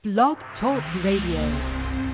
Blog Talk Radio.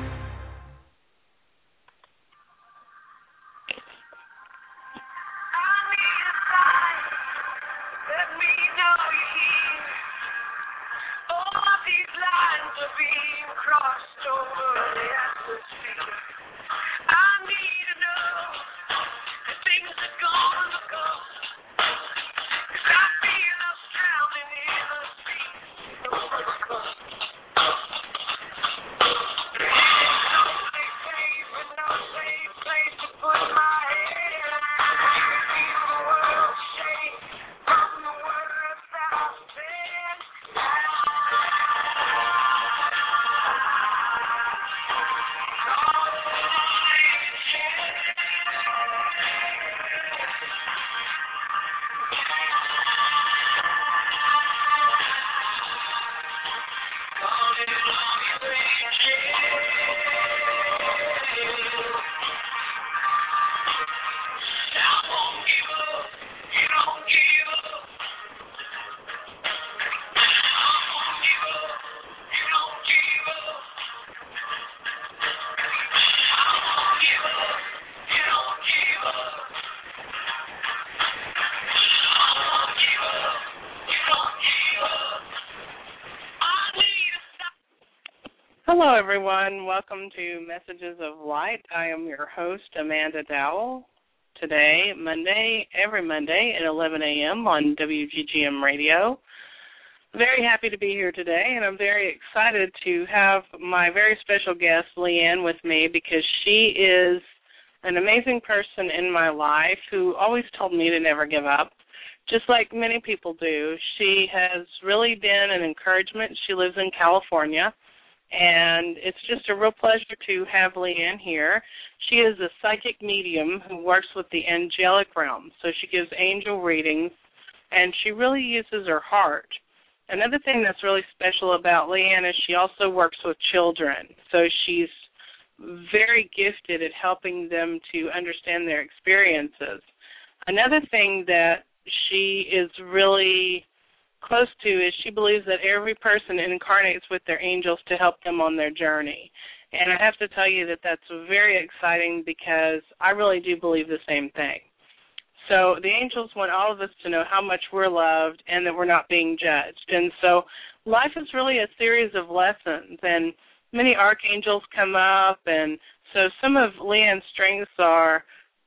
Hello, everyone. Welcome to Messages of Light. I am your host, Amanda Dowell. Today, every Monday at 11 a.m. on WGGM Radio. Very happy to be here today, and I'm very excited to have my very special guest, Leanne, with me because she is an amazing person in my life who always told me to never give up, just like many people do. She has really been an encouragement. She lives in California. And it's just a real pleasure to have Leanne here. She is a psychic medium who works with the angelic realm. So she gives angel readings, and she really uses her heart. Another thing that's really special about Leanne is she also works with children. So she's very gifted at helping them to understand their experiences. Another thing that she is really close to is she believes that every person incarnates with their angels to help them on their journey. And I have to tell you that that's very exciting because I really do believe the same thing. So the angels want all of us to know how much we're loved and that we're not being judged. And so life is really a series of lessons, and many archangels come up, and so some of Leanne's strengths are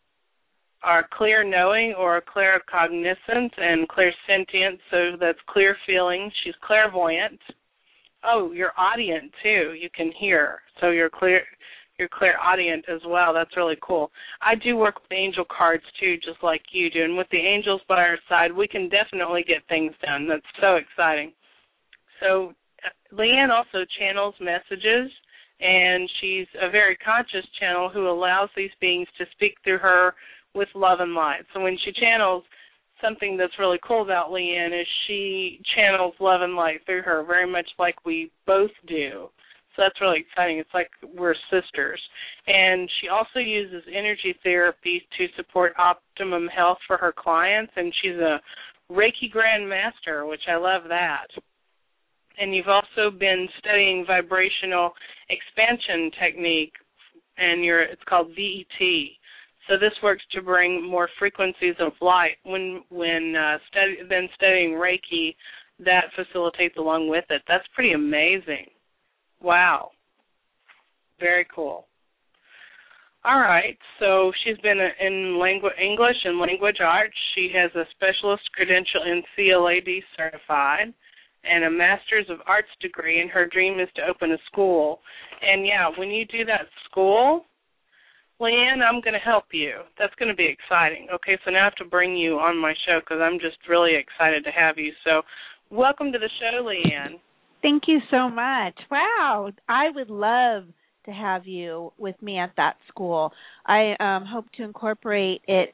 clear knowing or clear cognizance and clear sentience, so that's clear feeling. She's clairvoyant. Oh, you're audient too. You can hear. So you're clairaudient as well. That's really cool. I do work with angel cards too, just like you do. And with the angels by our side, we can definitely get things done. That's so exciting. So Leanne also channels messages, and she's a very conscious channel who allows these beings to speak through her with love and light. So when she channels, something that's really cool about Leanne is she channels love and light through her, very much like we both do. So that's really exciting. It's like we're sisters. And she also uses energy therapy to support optimum health for her clients, and she's a Reiki Grand Master, which I love that. And you've also been studying vibrational expansion technique, and it's called VET. So this works to bring more frequencies of light. When studying Reiki, that facilitates along with it. That's pretty amazing. Wow. Very cool. All right. So she's been in English and language arts. She has a specialist credential in CLAD certified and a Master's of Arts degree, and her dream is to open a school. And, yeah, when you do that school, Leanne, I'm going to help you. That's going to be exciting. Okay, so now I have to bring you on my show because I'm just really excited to have you. So welcome to the show, Leanne. Thank you so much. Wow, I would love to have you with me at that school. I hope to incorporate it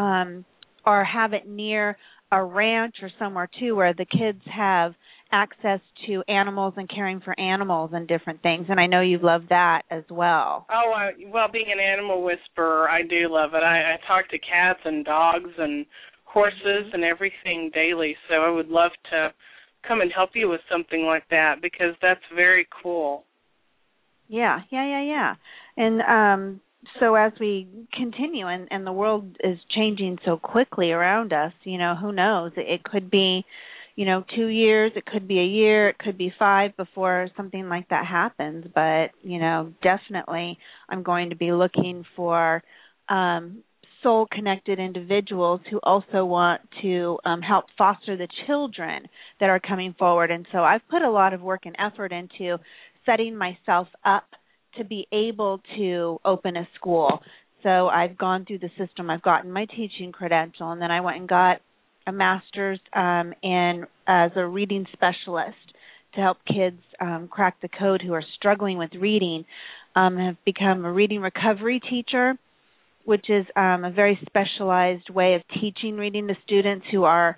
or have it near a ranch or somewhere, too, where the kids have access to animals and caring for animals and different things, and I know you love that as well. Oh, well, being an animal whisperer, I do love it. I talk to cats and dogs and horses and everything daily, so I would love to come and help you with something like that, because that's very cool. Yeah. And so as we continue, and the world is changing so quickly around us, who knows? It could be, 2 years, it could be a year, it could be 5 before something like that happens. But, definitely I'm going to be looking for soul-connected individuals who also want to help foster the children that are coming forward. And so I've put a lot of work and effort into setting myself up to be able to open a school. So I've gone through the system. I've gotten my teaching credential, and then I went and got a master's in as a reading specialist to help kids crack the code who are struggling with reading. Have become a reading recovery teacher, which is a very specialized way of teaching reading to students who are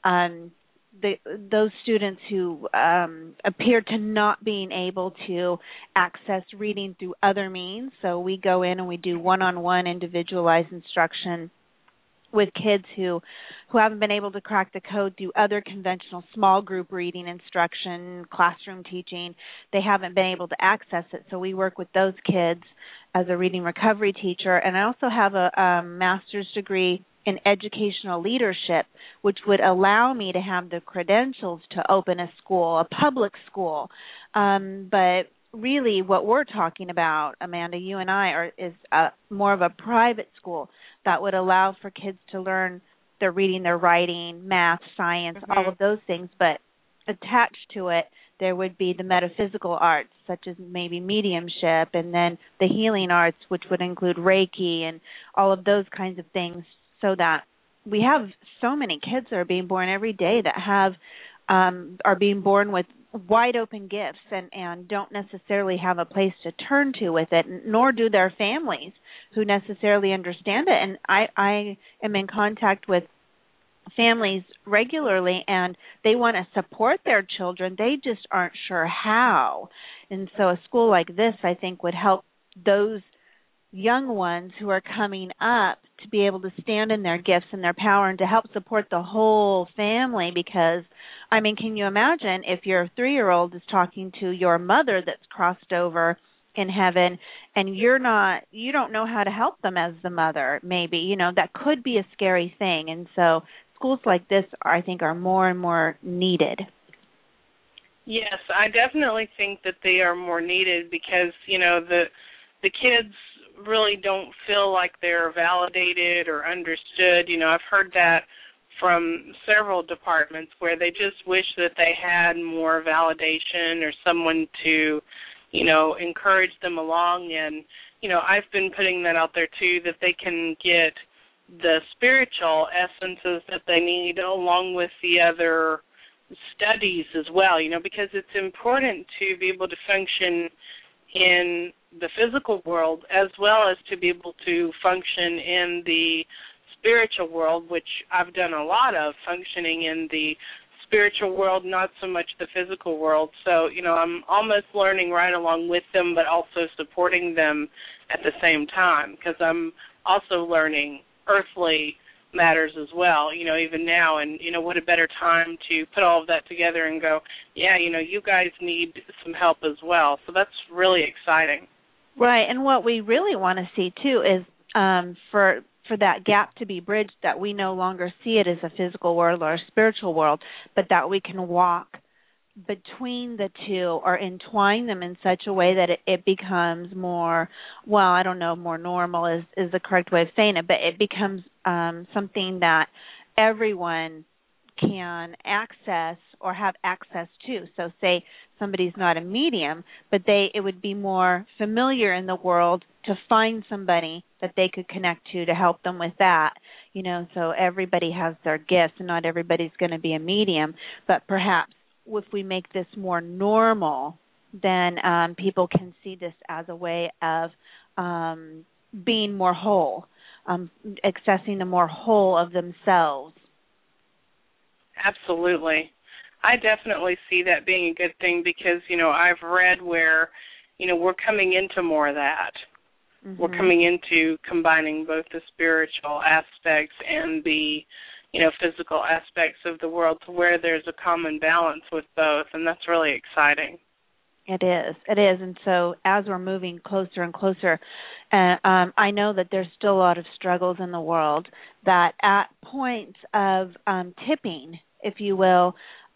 those students who appear to not being able to access reading through other means. So we go in and we do one-on-one individualized instruction with kids who haven't been able to crack the code through other conventional small group reading instruction, classroom teaching. They haven't been able to access it. So we work with those kids as a reading recovery teacher. And I also have a master's degree in educational leadership, which would allow me to have the credentials to open a school, a public school. But really what we're talking about, Amanda, you and I, is more of a private school that would allow for kids to learn their reading, their writing, math, science, all of those things. But attached to it, there would be the metaphysical arts, such as maybe mediumship, and then the healing arts, which would include Reiki and all of those kinds of things, so that we have so many kids that are being born every day that are being born with wide open gifts and don't necessarily have a place to turn to with it, nor do their families who necessarily understand it. And I am in contact with families regularly, and they want to support their children. They just aren't sure how. And so a school like this, I think, would help those young ones who are coming up to be able to stand in their gifts and their power and to help support the whole family. Because, can you imagine if your 3-year-old is talking to your mother that's crossed over in heaven and you don't know how to help them as the mother, maybe, that could be a scary thing. And so schools like this, I think, are more and more needed. Yes, I definitely think that they are more needed because, the kids really don't feel like they're validated or understood. I've heard that from several departments where they just wish that they had more validation or someone to, encourage them along. And, I've been putting that out there too, that they can get the spiritual essences that they need along with the other studies as well, because it's important to be able to function in the physical world as well as to be able to function in the spiritual world, which I've done a lot of, functioning in the spiritual world, not so much the physical world. So, I'm almost learning right along with them, but also supporting them at the same time, because I'm also learning earthly matters as well, even now. And, what a better time to put all of that together and go, yeah, you guys need some help as well. So that's really exciting. Right, and what we really want to see, too, is for that gap to be bridged, that we no longer see it as a physical world or a spiritual world, but that we can walk between the two or entwine them in such a way that it becomes more, more normal is the correct way of saying it, but it becomes something that everyone can access or have access to. So say somebody's not a medium, but it would be more familiar in the world to find somebody that they could connect to help them with that. So everybody has their gifts, and not everybody's going to be a medium, but perhaps if we make this more normal, then people can see this as a way of being more whole, accessing the more whole of themselves. Absolutely. I definitely see that being a good thing because, I've read where, we're coming into more of that. Mm-hmm. We're coming into combining both the spiritual aspects and the, physical aspects of the world to where there's a common balance with both, and that's really exciting. It is. And so as we're moving closer and closer, I know that there's still a lot of struggles in the world that at points of tipping, if you will,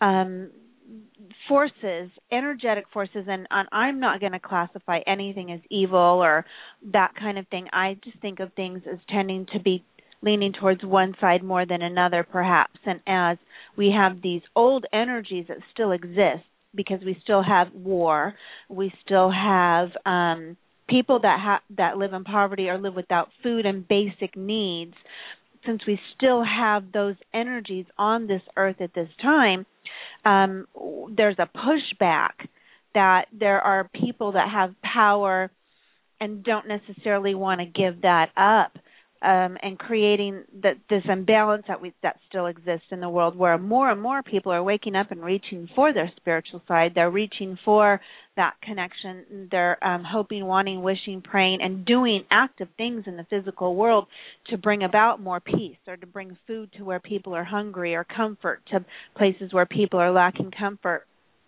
forces, energetic forces, and I'm not going to classify anything as evil or that kind of thing. I just think of things as tending to be leaning towards one side more than another, perhaps. And as we have these old energies that still exist, because we still have war, we still have people that live in poverty or live without food and basic needs. Since we still have those energies on this earth at this time, there's a pushback that there are people that have power and don't necessarily want to give that up, and creating this imbalance that still exists in the world, where more and more people are waking up and reaching for their spiritual side. They're reaching for that connection. They're hoping, wanting, wishing, praying, and doing active things in the physical world to bring about more peace, or to bring food to where people are hungry, or comfort to places where people are lacking comfort.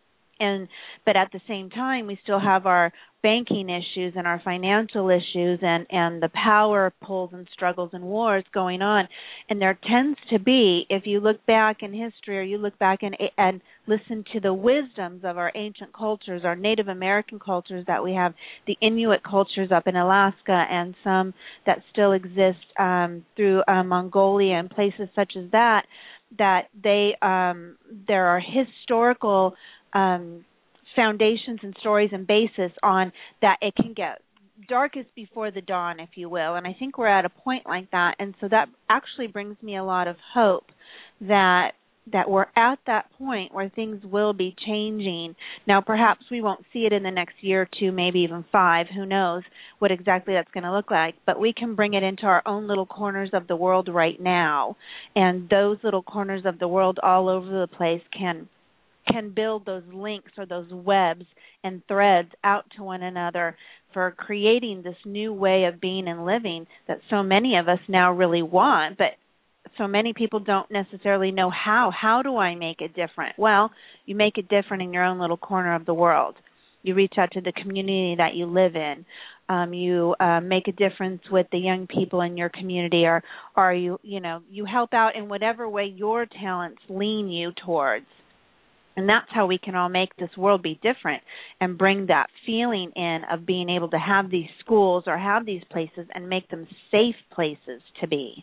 But at the same time, we still have our banking issues and our financial issues and the power pulls and struggles and wars going on. And there tends to be, if you look back in history, or you look back and listen to the wisdoms of our ancient cultures, our Native American cultures that we have, the Inuit cultures up in Alaska, and some that still exist through Mongolia and places such as that they there are historical foundations and stories and basis on that it can get darkest before the dawn, if you will. And I think we're at a point like that. And so that actually brings me a lot of hope that we're at that point where things will be changing. Now, perhaps we won't see it in the next year or two, maybe even 5. Who knows what exactly that's going to look like. But we can bring it into our own little corners of the world right now. And those little corners of the world all over the place can build those links or those webs and threads out to one another for creating this new way of being and living that so many of us now really want, but so many people don't necessarily know how. How do I make it different? Well, you make it different in your own little corner of the world. You reach out to the community that you live in. You make a difference with the young people in your community, or you help out in whatever way your talents lean you towards. And that's how we can all make this world be different and bring that feeling in of being able to have these schools or have these places and make them safe places to be.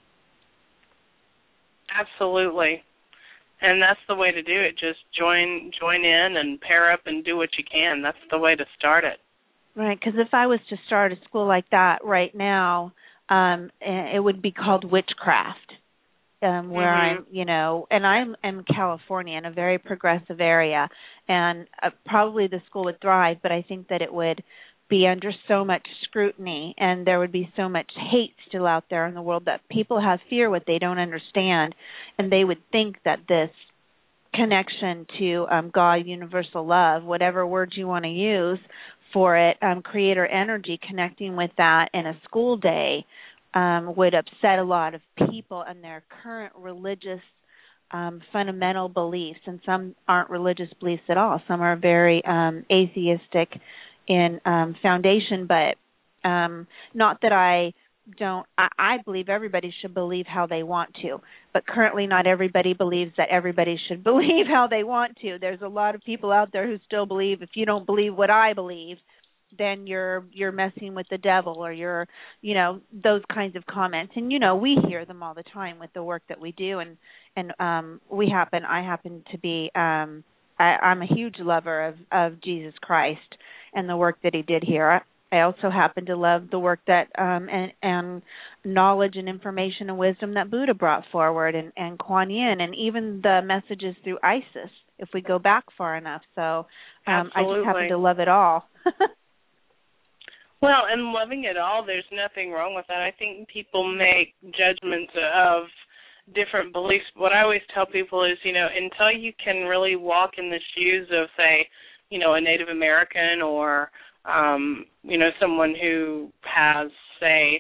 Absolutely. And that's the way to do it. Just join in and pair up and do what you can. That's the way to start it. Right, because if I was to start a school like that right now, it would be called witchcraft. Where I'm, and I'm in California, in a very progressive area, and probably the school would thrive, but I think that it would be under so much scrutiny, and there would be so much hate still out there in the world that people have fear what they don't understand, and they would think that this connection to God, universal love, whatever words you want to use for it, creator energy, connecting with that in a school day, would upset a lot of people and their current religious fundamental beliefs. And some aren't religious beliefs at all. Some are very atheistic in foundation, but not that I believe everybody should believe how they want to. But currently not everybody believes that everybody should believe how they want to. There's a lot of people out there who still believe if you don't believe what I believe, then you're messing with the devil, or you're, those kinds of comments. And, we hear them all the time with the work that we do. And I happen to be, I'm a huge lover of Jesus Christ and the work that he did here. I also happen to love the work that, and knowledge and information and wisdom that Buddha brought forward, and Kuan Yin, and even the messages through Isis, if we go back far enough. So I just happen to love it all. Well, and loving it all, there's nothing wrong with that. I think people make judgments of different beliefs. What I always tell people is, until you can really walk in the shoes of, say, a Native American or, someone who has, say,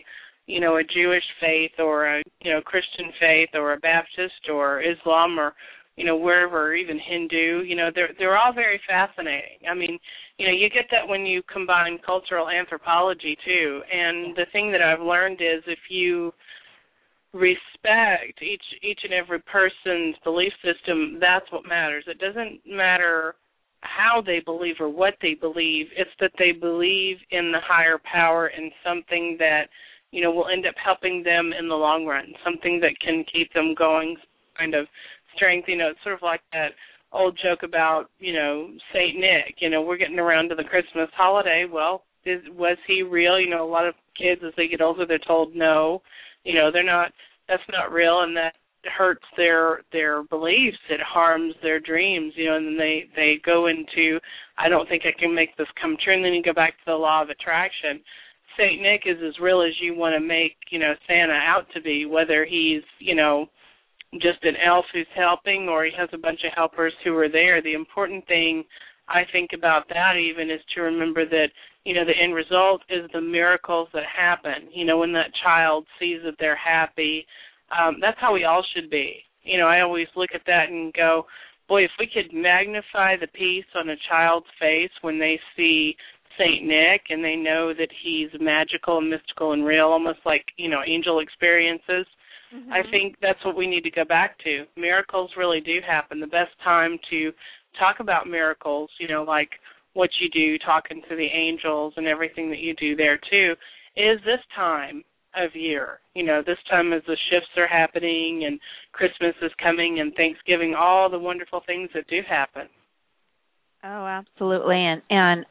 a Jewish faith or a, Christian faith or a Baptist or Islam or, wherever, or even Hindu, they're all very fascinating. I mean, you get that when you combine cultural anthropology too. And the thing that I've learned is if you respect each and every person's belief system, that's what matters. It doesn't matter how they believe or what they believe. It's that they believe in the higher power and something that, will end up helping them in the long run, something that can keep them going, kind of strength. It's sort of like that old joke about, Saint Nick. We're getting around to the Christmas holiday. Well, was he real? A lot of kids, as they get older, they're told no. They're not. That's not real, and that hurts their beliefs. It harms their dreams. And then they go into, I don't think I can make this come true. And then you go back to the law of attraction. Saint Nick is as real as you want to make, Santa out to be, whether he's, just an elf who's helping or he has a bunch of helpers who are there. The important thing I think about that even is to remember that, the end result is the miracles that happen. When that child sees that they're happy, that's how we all should be. I always look at that and go, boy, if we could magnify the peace on a child's face when they see Saint Nick and they know that he's magical and mystical and real, almost like, angel experiences, I think that's what we need to go back to. Miracles really do happen. The best time to talk about miracles, like what you do, talking to the angels and everything that you do there too, is this time of year. This time as the shifts are happening and Christmas is coming and Thanksgiving, all the wonderful things that do happen. Oh, absolutely. And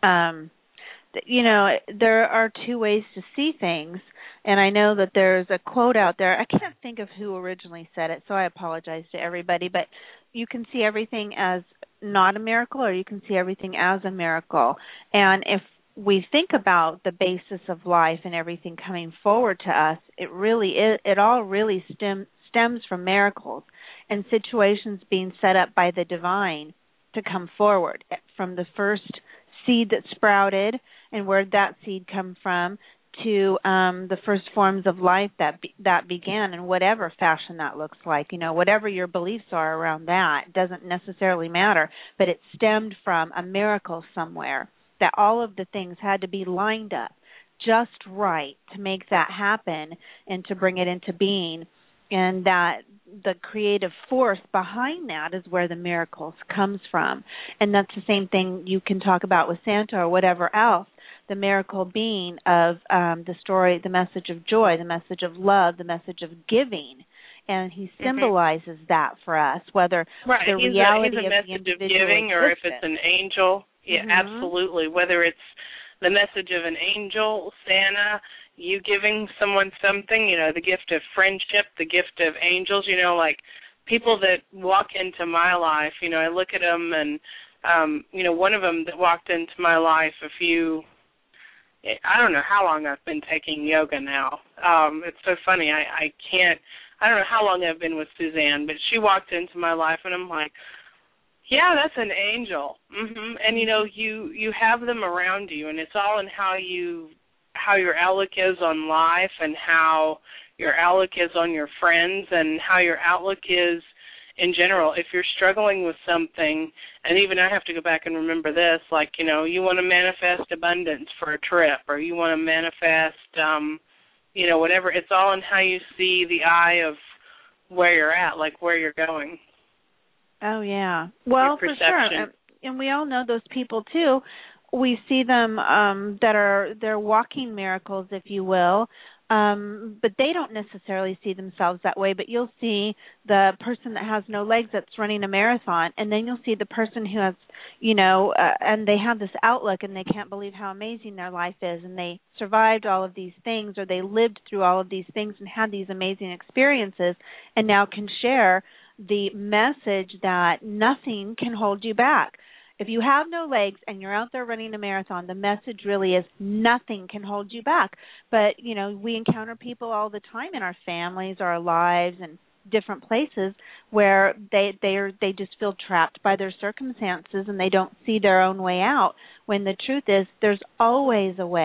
there are two ways to see things. And I know that there's a quote out there. I can't think of who originally said it, so I apologize to everybody. But you can see everything as not a miracle, or you can see everything as a miracle. And if we think about the basis of life and everything coming forward to us, it all really stems from miracles and situations being set up by the divine to come forward, from the first seed that sprouted and where did that seed come from, to the first forms of life that began in whatever fashion that looks like. Whatever your beliefs are around that, doesn't necessarily matter, but it stemmed from a miracle somewhere, that all of the things had to be lined up just right to make that happen and to bring it into being, and that the creative force behind that is where the miracles comes from. And that's the same thing you can talk about with Santa or whatever else. The miracle being of the story, the message of joy, the message of love, the message of giving. And he symbolizes that for us, whether the reality he's a of message the of giving or if it's an angel. Yeah, absolutely. Whether it's the message of an angel, Santa, you giving someone something, the gift of friendship, the gift of angels, like people that walk into my life, I look at them and, one of them that walked into my life I don't know how long I've been taking yoga now. It's so funny. I don't know how long I've been with Suzanne, but she walked into my life and I'm like, yeah, that's an angel. And, you have them around you, and it's all in how your outlook is on life and how your outlook is on your friends and how your outlook is in general. If you're struggling with something, and even I have to go back and remember this, like, you want to manifest abundance for a trip, or you want to manifest, whatever. It's all in how you see the eye of where you're at, like where you're going. Oh, yeah. Well, for sure. And we all know those people, too. We see them they're walking miracles, if you will, but they don't necessarily see themselves that way. But you'll see the person that has no legs that's running a marathon, and then you'll see the person who has, and they have this outlook, and they can't believe how amazing their life is, and they survived all of these things, or they lived through all of these things and had these amazing experiences, and now can share the message that nothing can hold you back. If you have no legs and you're out there running a marathon, the message really is nothing can hold you back. But, we encounter people all the time in our families, our lives, and different places where they just feel trapped by their circumstances and they don't see their own way out, when the truth is there's always a way.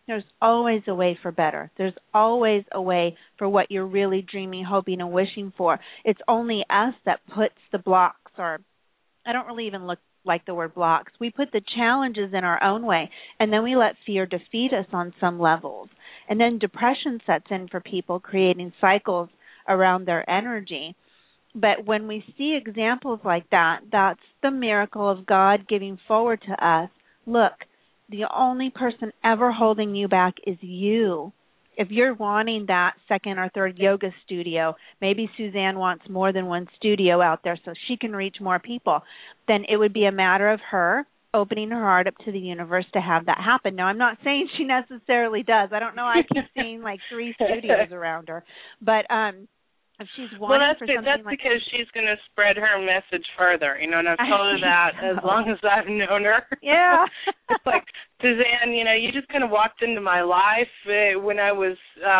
There's always a way for better. There's always a way for what you're really dreaming, hoping, and wishing for. It's only us that puts the blocks, or I don't really even like the word blocks. We put the challenges in our own way, and then we let fear defeat us on some levels. And then depression sets in for people, creating cycles around their energy. But when we see examples like that, that's the miracle of God giving forward to us. Look, the only person ever holding you back is you. If you're wanting that second or third yoga studio, maybe Suzanne wants more than one studio out there so she can reach more people, then it would be a matter of her opening her heart up to the universe to have that happen. Now, I'm not saying she necessarily does. I don't know. I keep seeing like 3 studios around her. But if she's wanting for something that's like... because she's going to spread her message further, and I've told her that as long as I've known her. Yeah. It's like, Suzanne, you just kind of walked into my life when I was,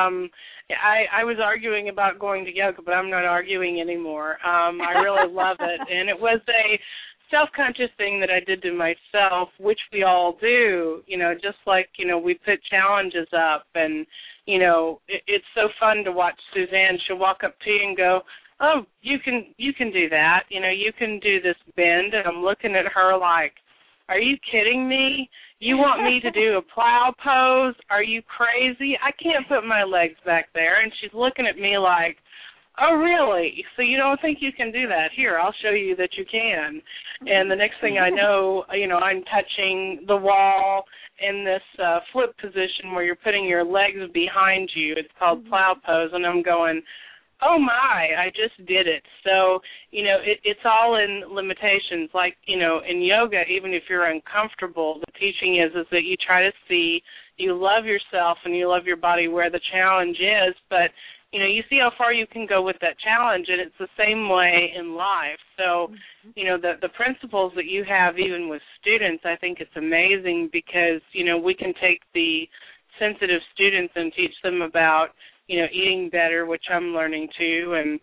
I was arguing about going to yoga, but I'm not arguing anymore. I really love it, and it was a self-conscious thing that I did to myself, which we all do, just like, we put challenges up, and it's so fun to watch Suzanne. She'll walk up to you and go, oh, you can do that. You can do this bend. And I'm looking at her like, are you kidding me? You want me to do a plow pose? Are you crazy? I can't put my legs back there. And she's looking at me like, oh, really? So you don't think you can do that? Here, I'll show you that you can. And the next thing I know, I'm touching the wall in this flip position where you're putting your legs behind you. It's called plow pose, and I'm going, oh, my, I just did it. So, it's all in limitations. Like, in yoga, even if you're uncomfortable, the teaching is that you try to see you love yourself and you love your body where the challenge is, but you see how far you can go with that challenge, and it's the same way in life. So, the principles that you have even with students, I think it's amazing because, we can take the sensitive students and teach them about, eating better, which I'm learning too, and,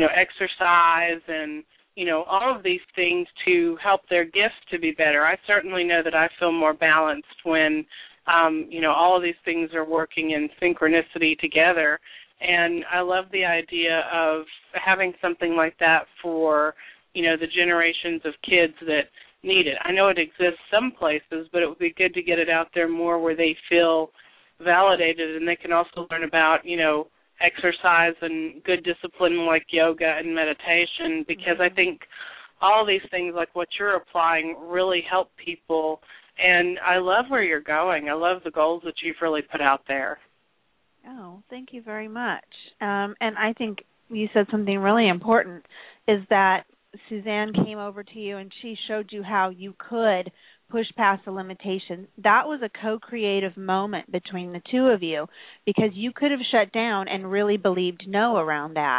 exercise and, all of these things to help their gifts to be better. I certainly know that I feel more balanced when, all of these things are working in synchronicity together. And I love the idea of having something like that for, the generations of kids that need it. I know it exists some places, but it would be good to get it out there more where they feel validated, and they can also learn about, exercise and good discipline like yoga and meditation, because I think all these things like what you're applying really help people. And I love where you're going. I love the goals that you've really put out there. Oh, thank you very much. And I think you said something really important, is that Suzanne came over to you and she showed you how you could push past the limitations. That was a co-creative moment between the two of you, because you could have shut down and really believed no around that.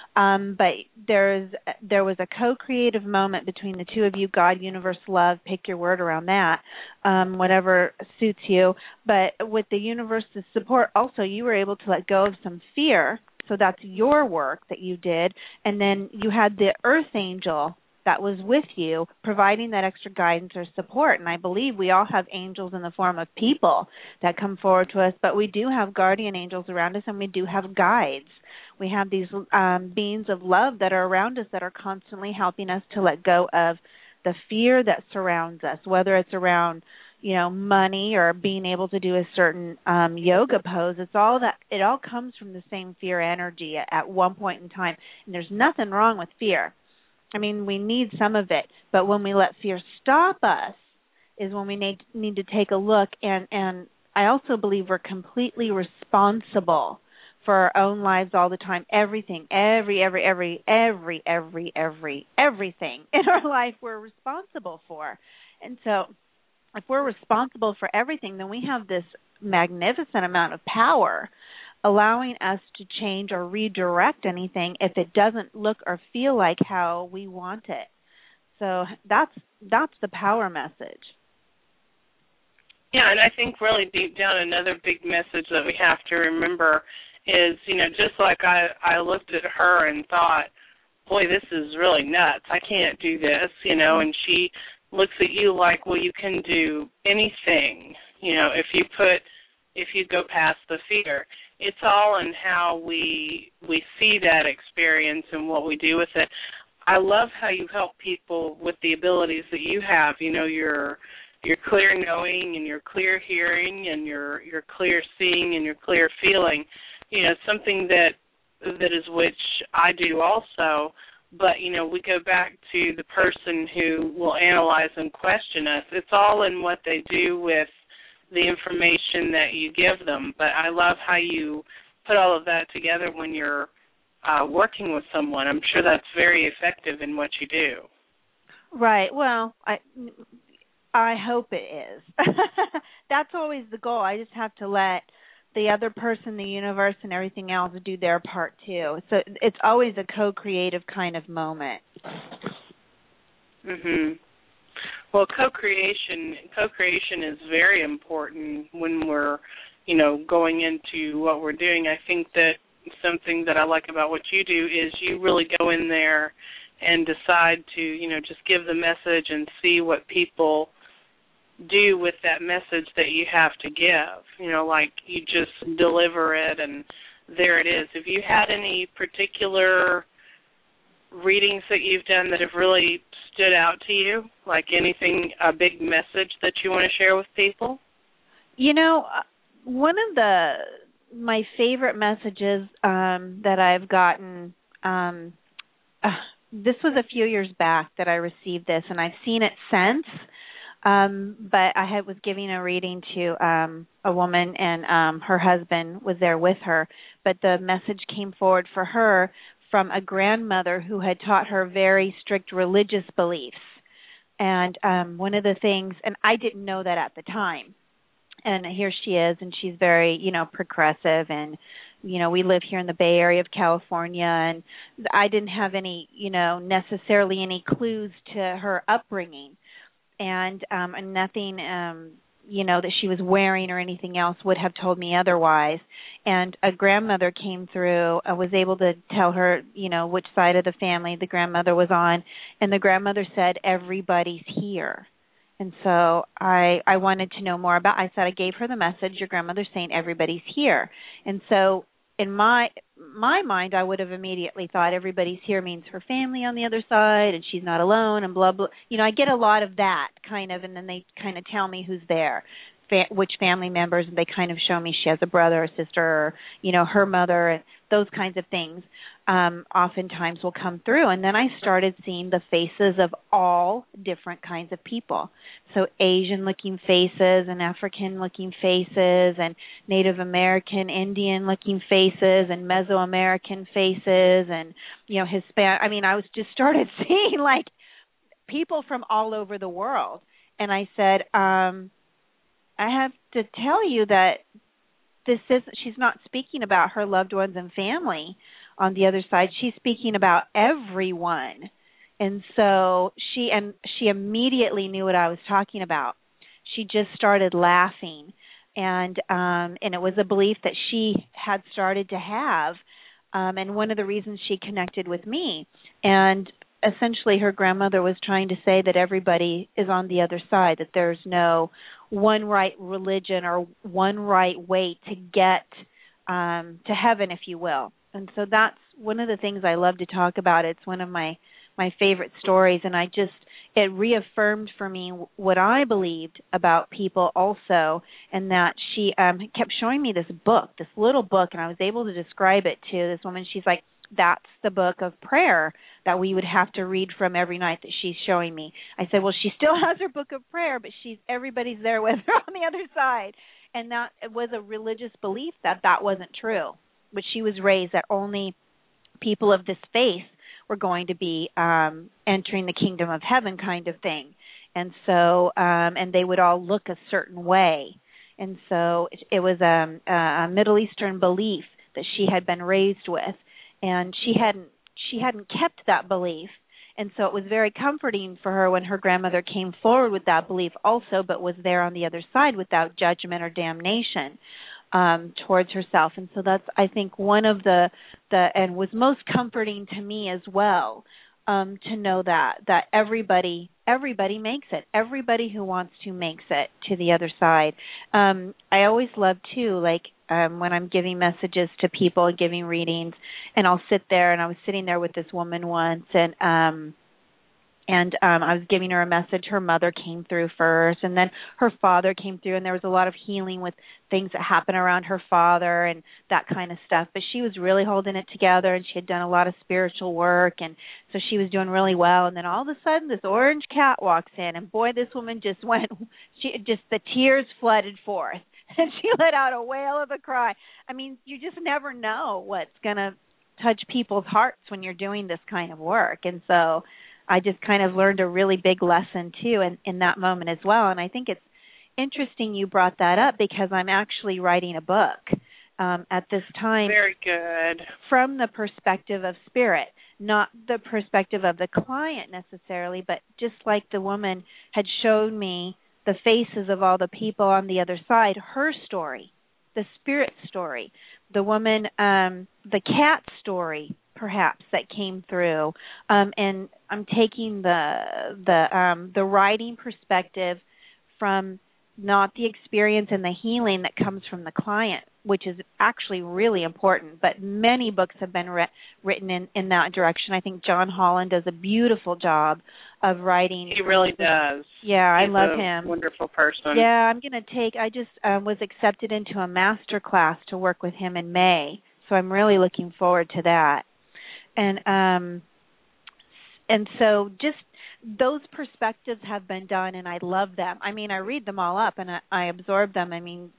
But there was a co-creative moment between the two of you, God, universe, love, pick your word around that, whatever suits you. But with the universe's support, also, you were able to let go of some fear. So that's your work that you did. And then you had the earth angel that was with you, providing that extra guidance or support. And I believe we all have angels in the form of people that come forward to us, but we do have guardian angels around us, and we do have guides. We have these beings of love that are around us that are constantly helping us to let go of the fear that surrounds us, whether it's around, money or being able to do a certain yoga pose. It all comes from the same fear energy at one point in time. And there's nothing wrong with fear. I mean, we need some of it, but when we let fear stop us is when we need to take a look. And I also believe we're completely responsible for our own lives all the time. Everything, everything in our life we're responsible for. And so if we're responsible for everything, then we have this magnificent amount of power allowing us to change or redirect anything if it doesn't look or feel like how we want it. So that's the power message. Yeah, and I think really deep down another big message that we have to remember is, just like I looked at her and thought, boy, this is really nuts. I can't do this, and she looks at you like, well, you can do anything. If if you go past the fear. It's all in how we see that experience and what we do with it. I love how you help people with the abilities that you have. You know, your clear knowing and your clear hearing and your clear seeing and your clear feeling. You know, something that is which I do also. But, you know, we go back to the person who will analyze and question us. It's all in what they do with the information that you give them. But I love how you put all of that together when you're working with someone. I'm sure that's very effective in what you do. Right. Well, I hope it is. That's always the goal. I just have to let the other person, the universe, and everything else do their part too. So it's always a co-creative kind of moment. Mhm. Well, co-creation is very important when we're, you know, going into what we're doing. I think that something that I like about what you do is you really go in there and decide to, you know, just give the message and see what people do with that message that you have to give. You know, like you just deliver it and there it is. Have you had any particular readings that you've done that have really stood out to you? Like anything, a big message that you want to share with people? You know, one of my favorite messages that I've gotten, this was a few years back that I received this, and I've seen it since. But I was giving a reading to a woman, and her husband was there with her. But the message came forward for her from a grandmother who had taught her very strict religious beliefs. And one of the things, and I didn't know that at the time, and here she is, and she's very, you know, progressive, and, you know, we live here in the Bay Area of California, and I didn't have any, you know, necessarily any clues to her upbringing. And nothing, you know, that she was wearing or anything else would have told me otherwise. And a grandmother came through, was able to tell her, you know, which side of the family the grandmother was on. And the grandmother said, "Everybody's here." And so I wanted to know more about. I said, I gave her the message. Your grandmother's saying everybody's here. And so in my mind, I would have immediately thought everybody's here means her family on the other side, and she's not alone, and blah, blah. You know, I get a lot of that kind of, and then they kind of tell me who's there, which family members, and they kind of show me she has a brother or sister, or, you know, her mother, and those kinds of things oftentimes will come through. And then I started seeing the faces of all different kinds of people. So Asian-looking faces and African-looking faces and Native American, Indian-looking faces and Mesoamerican faces and, you know, Hispanic. I mean, I was just started seeing, like, people from all over the world. And I said, I have to tell you that she's not speaking about her loved ones and family on the other side. She's speaking about everyone. And so she immediately knew what I was talking about. She just started laughing, and it was a belief that she had started to have, and one of the reasons she connected with me. And essentially her grandmother was trying to say that everybody is on the other side, that there's no one right religion or one right way to get to heaven, if you will. And so that's one of the things I love to talk about. It's one of my favorite stories, and it reaffirmed for me what I believed about people also, and that she kept showing me this little book, and I was able to describe it to this woman. She's like, that's the book of prayer that we would have to read from every night that she's showing me. I said, well, she still has her book of prayer, but everybody's there with her on the other side. And that was a religious belief that wasn't true. But she was raised that only people of this faith were going to be entering the kingdom of heaven, kind of thing. And so, and they would all look a certain way. And so it was a Middle Eastern belief that she had been raised with, and she hadn't kept that belief. And so it was very comforting for her when her grandmother came forward with that belief also, but was there on the other side without judgment or damnation towards herself. And so that's, I think, one of the and was most comforting to me as well, to know that everybody makes it. Everybody who wants to makes it to the other side. I always love too, like when I'm giving messages to people and giving readings, and I'll sit there, and I was sitting there with this woman once, and I was giving her a message. Her mother came through first, and then her father came through, and there was a lot of healing with things that happened around her father and that kind of stuff. But she was really holding it together, and she had done a lot of spiritual work, and so she was doing really well. And then all of a sudden, this orange cat walks in, and boy, this woman just the tears flooded forth, and she let out a wail of a cry. I mean, you just never know what's going to touch people's hearts when you're doing this kind of work. And so I just kind of learned a really big lesson, too, in that moment as well. And I think it's interesting you brought that up because I'm actually writing a book at this time. Very good. From the perspective of spirit, not the perspective of the client necessarily, but just like the woman had shown me the faces of all the people on the other side, her story, the spirit story, the woman, the cat story, perhaps, that came through, and I'm taking the writing perspective from not the experience and the healing that comes from the client, which is actually really important. But many books have been written in that direction. I think John Holland does a beautiful job of writing. He really does. Yeah, He's I love him. Wonderful person. Yeah, I'm going to take. I just was accepted into a master class to work with him in May, so I'm really looking forward to that. And so just those perspectives have been done, and I love them. I mean, I read them all up, and I absorb them. I mean,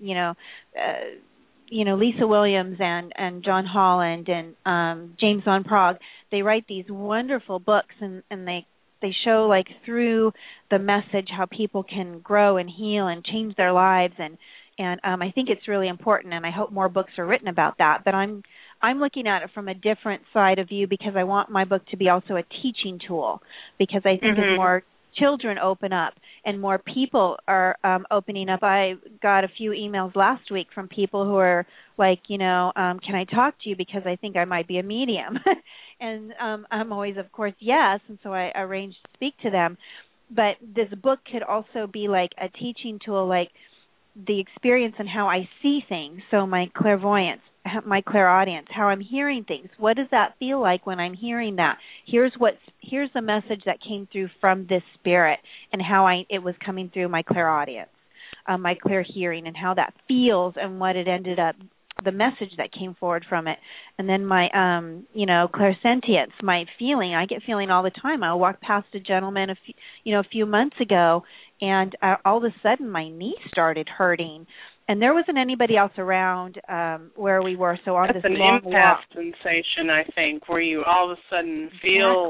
Lisa Williams and John Holland and James Van Praagh, they write these wonderful books, and they show, like, through the message how people can grow and heal and change their lives, and I think it's really important, and I hope more books are written about that. But I'm looking at it from a different side of view because I want my book to be also a teaching tool, because I think as more children open up and more people are opening up. I got a few emails last week from people who are like, can I talk to you because I think I might be a medium? And I'm always, of course, yes, and so I arranged to speak to them. But this book could also be like a teaching tool, like the experience and how I see things, so my clairvoyance, my clairaudience, how I'm hearing things. What does that feel like when I'm hearing that? Here's the message that came through from this spirit, and how it was coming through my clairaudience, my clear hearing, and how that feels, and what it ended up, the message that came forward from it. And then my clairsentience, my feeling. I get feeling all the time. I walked past a gentleman a few months ago, and all of a sudden my knee started hurting. And there wasn't anybody else around where we were. So on That's this an long empath walk, sensation, I think, where you all of a sudden feel,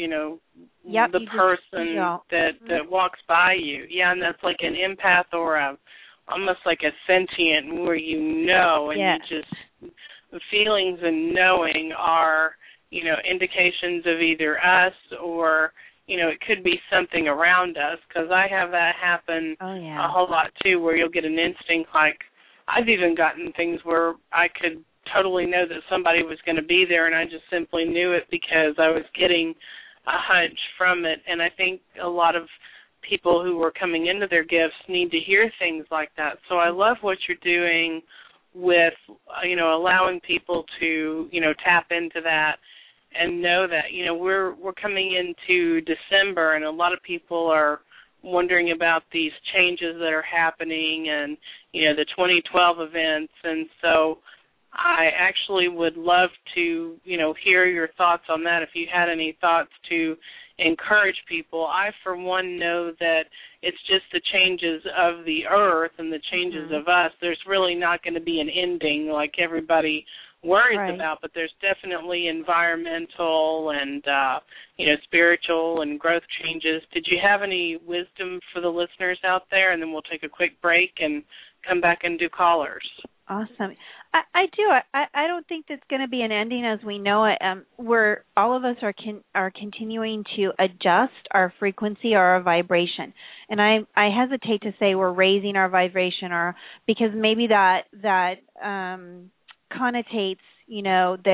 the person that walks by you. Yeah, and that's like an empath or almost like a sentient, where and yes. you just, the feelings and knowing are, indications of either us or, it could be something around us, because I have that happen a whole lot, too, where you'll get an instinct. Like, I've even gotten things where I could totally know that somebody was going to be there, and I just simply knew it because I was getting a hunch from it. And I think a lot of people who are coming into their gifts need to hear things like that. So I love what you're doing with, allowing people to, tap into that. And know that, we're coming into December, and a lot of people are wondering about these changes that are happening and, the 2012 events. And so I actually would love to, hear your thoughts on that, if you had any thoughts to encourage people. I, for one, know that it's just the changes of the earth and the changes of us. There's really not going to be an ending like everybody worries about, but there's definitely environmental and, spiritual and growth changes. Did you have any wisdom for the listeners out there? And then we'll take a quick break and come back and do callers. Awesome. I do. I don't think that's going to be an ending as we know it. We're all of us are continuing to adjust our frequency or our vibration, and I hesitate to say we're raising our vibration, or because maybe that connotates, that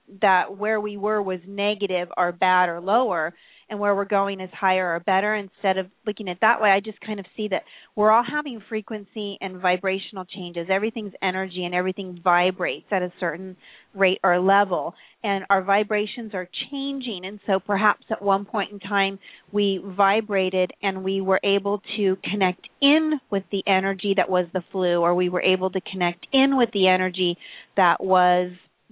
that where we were was negative or bad or lower, and where we're going is higher or better. Instead of looking at it that way, I just kind of see that we're all having frequency and vibrational changes. Everything's energy and everything vibrates at a certain rate or level, and our vibrations are changing. And so perhaps at one point in time we vibrated and we were able to connect in with the energy that was the flu, or we were able to connect in with the energy that was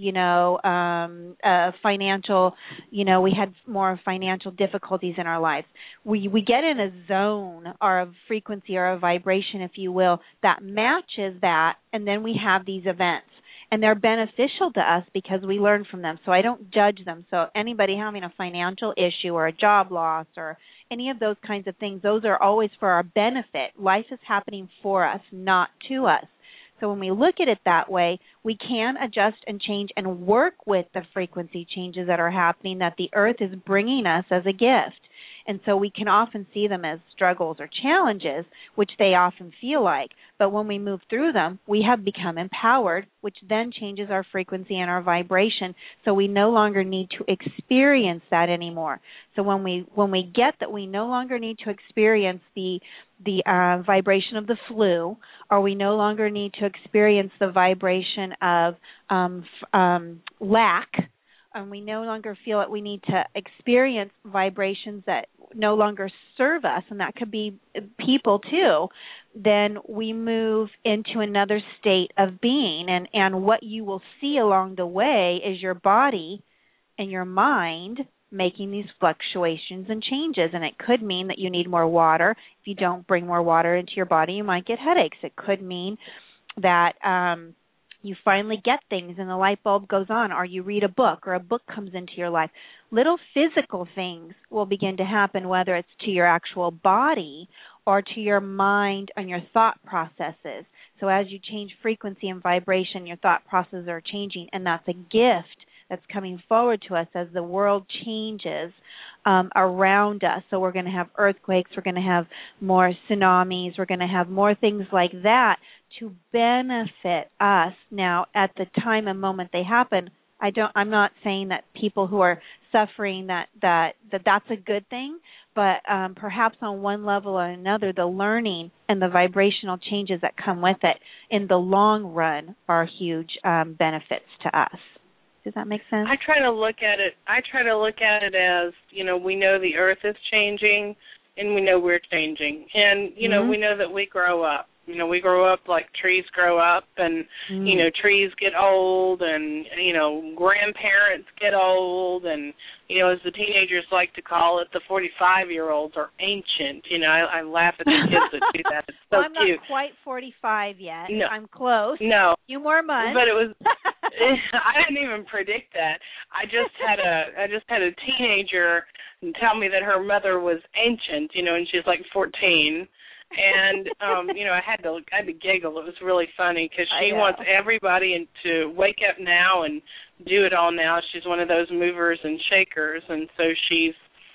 financial, we had more financial difficulties in our lives. We get in a zone or a frequency or a vibration, if you will, that matches that, and then we have these events. And they're beneficial to us because we learn from them. So I don't judge them. So anybody having a financial issue or a job loss or any of those kinds of things, those are always for our benefit. Life is happening for us, not to us. So when we look at it that way, we can adjust and change and work with the frequency changes that are happening that the earth is bringing us as a gift. And so we can often see them as struggles or challenges, which they often feel like. But when we move through them, we have become empowered, which then changes our frequency and our vibration. So we no longer need to experience that anymore. So when we get that we no longer need to experience the vibration of the flu, or we no longer need to experience the vibration of lack, and we no longer feel that we need to experience vibrations that no longer serve us, and that could be people too, then we move into another state of being. And what you will see along the way is your body and your mind making these fluctuations and changes. And it could mean that you need more water. If you don't bring more water into your body, you might get headaches. It could mean that you finally get things and the light bulb goes on, or you read a book or a book comes into your life. Little physical things will begin to happen, whether it's to your actual body or to your mind and your thought processes. So as you change frequency and vibration, your thought processes are changing, and that's a gift that's coming forward to us as the world changes around us. So we're going to have earthquakes, we're going to have more tsunamis, we're going to have more things like that to benefit us. Now, at the time and moment they happen, I'm not saying that people who are suffering that's a good thing, but perhaps on one level or another, the learning and the vibrational changes that come with it in the long run are huge benefits to us. Does that make sense? I try to look at it as, we know the earth is changing and we know we're changing. And, we know that we grow up. We grow up like trees grow up, and, trees get old, and, grandparents get old, and, as the teenagers like to call it, the 45-year-olds are ancient. I laugh at the kids that do that. It's so well, I'm cute. Not quite 45 yet. No. I'm close. No. A few more months. But it was, I didn't even predict that. I just had a teenager tell me that her mother was ancient, and she's like 14. And I had to giggle. It was really funny because she wants everybody to wake up now and do it all now. She's one of those movers and shakers, and so she's,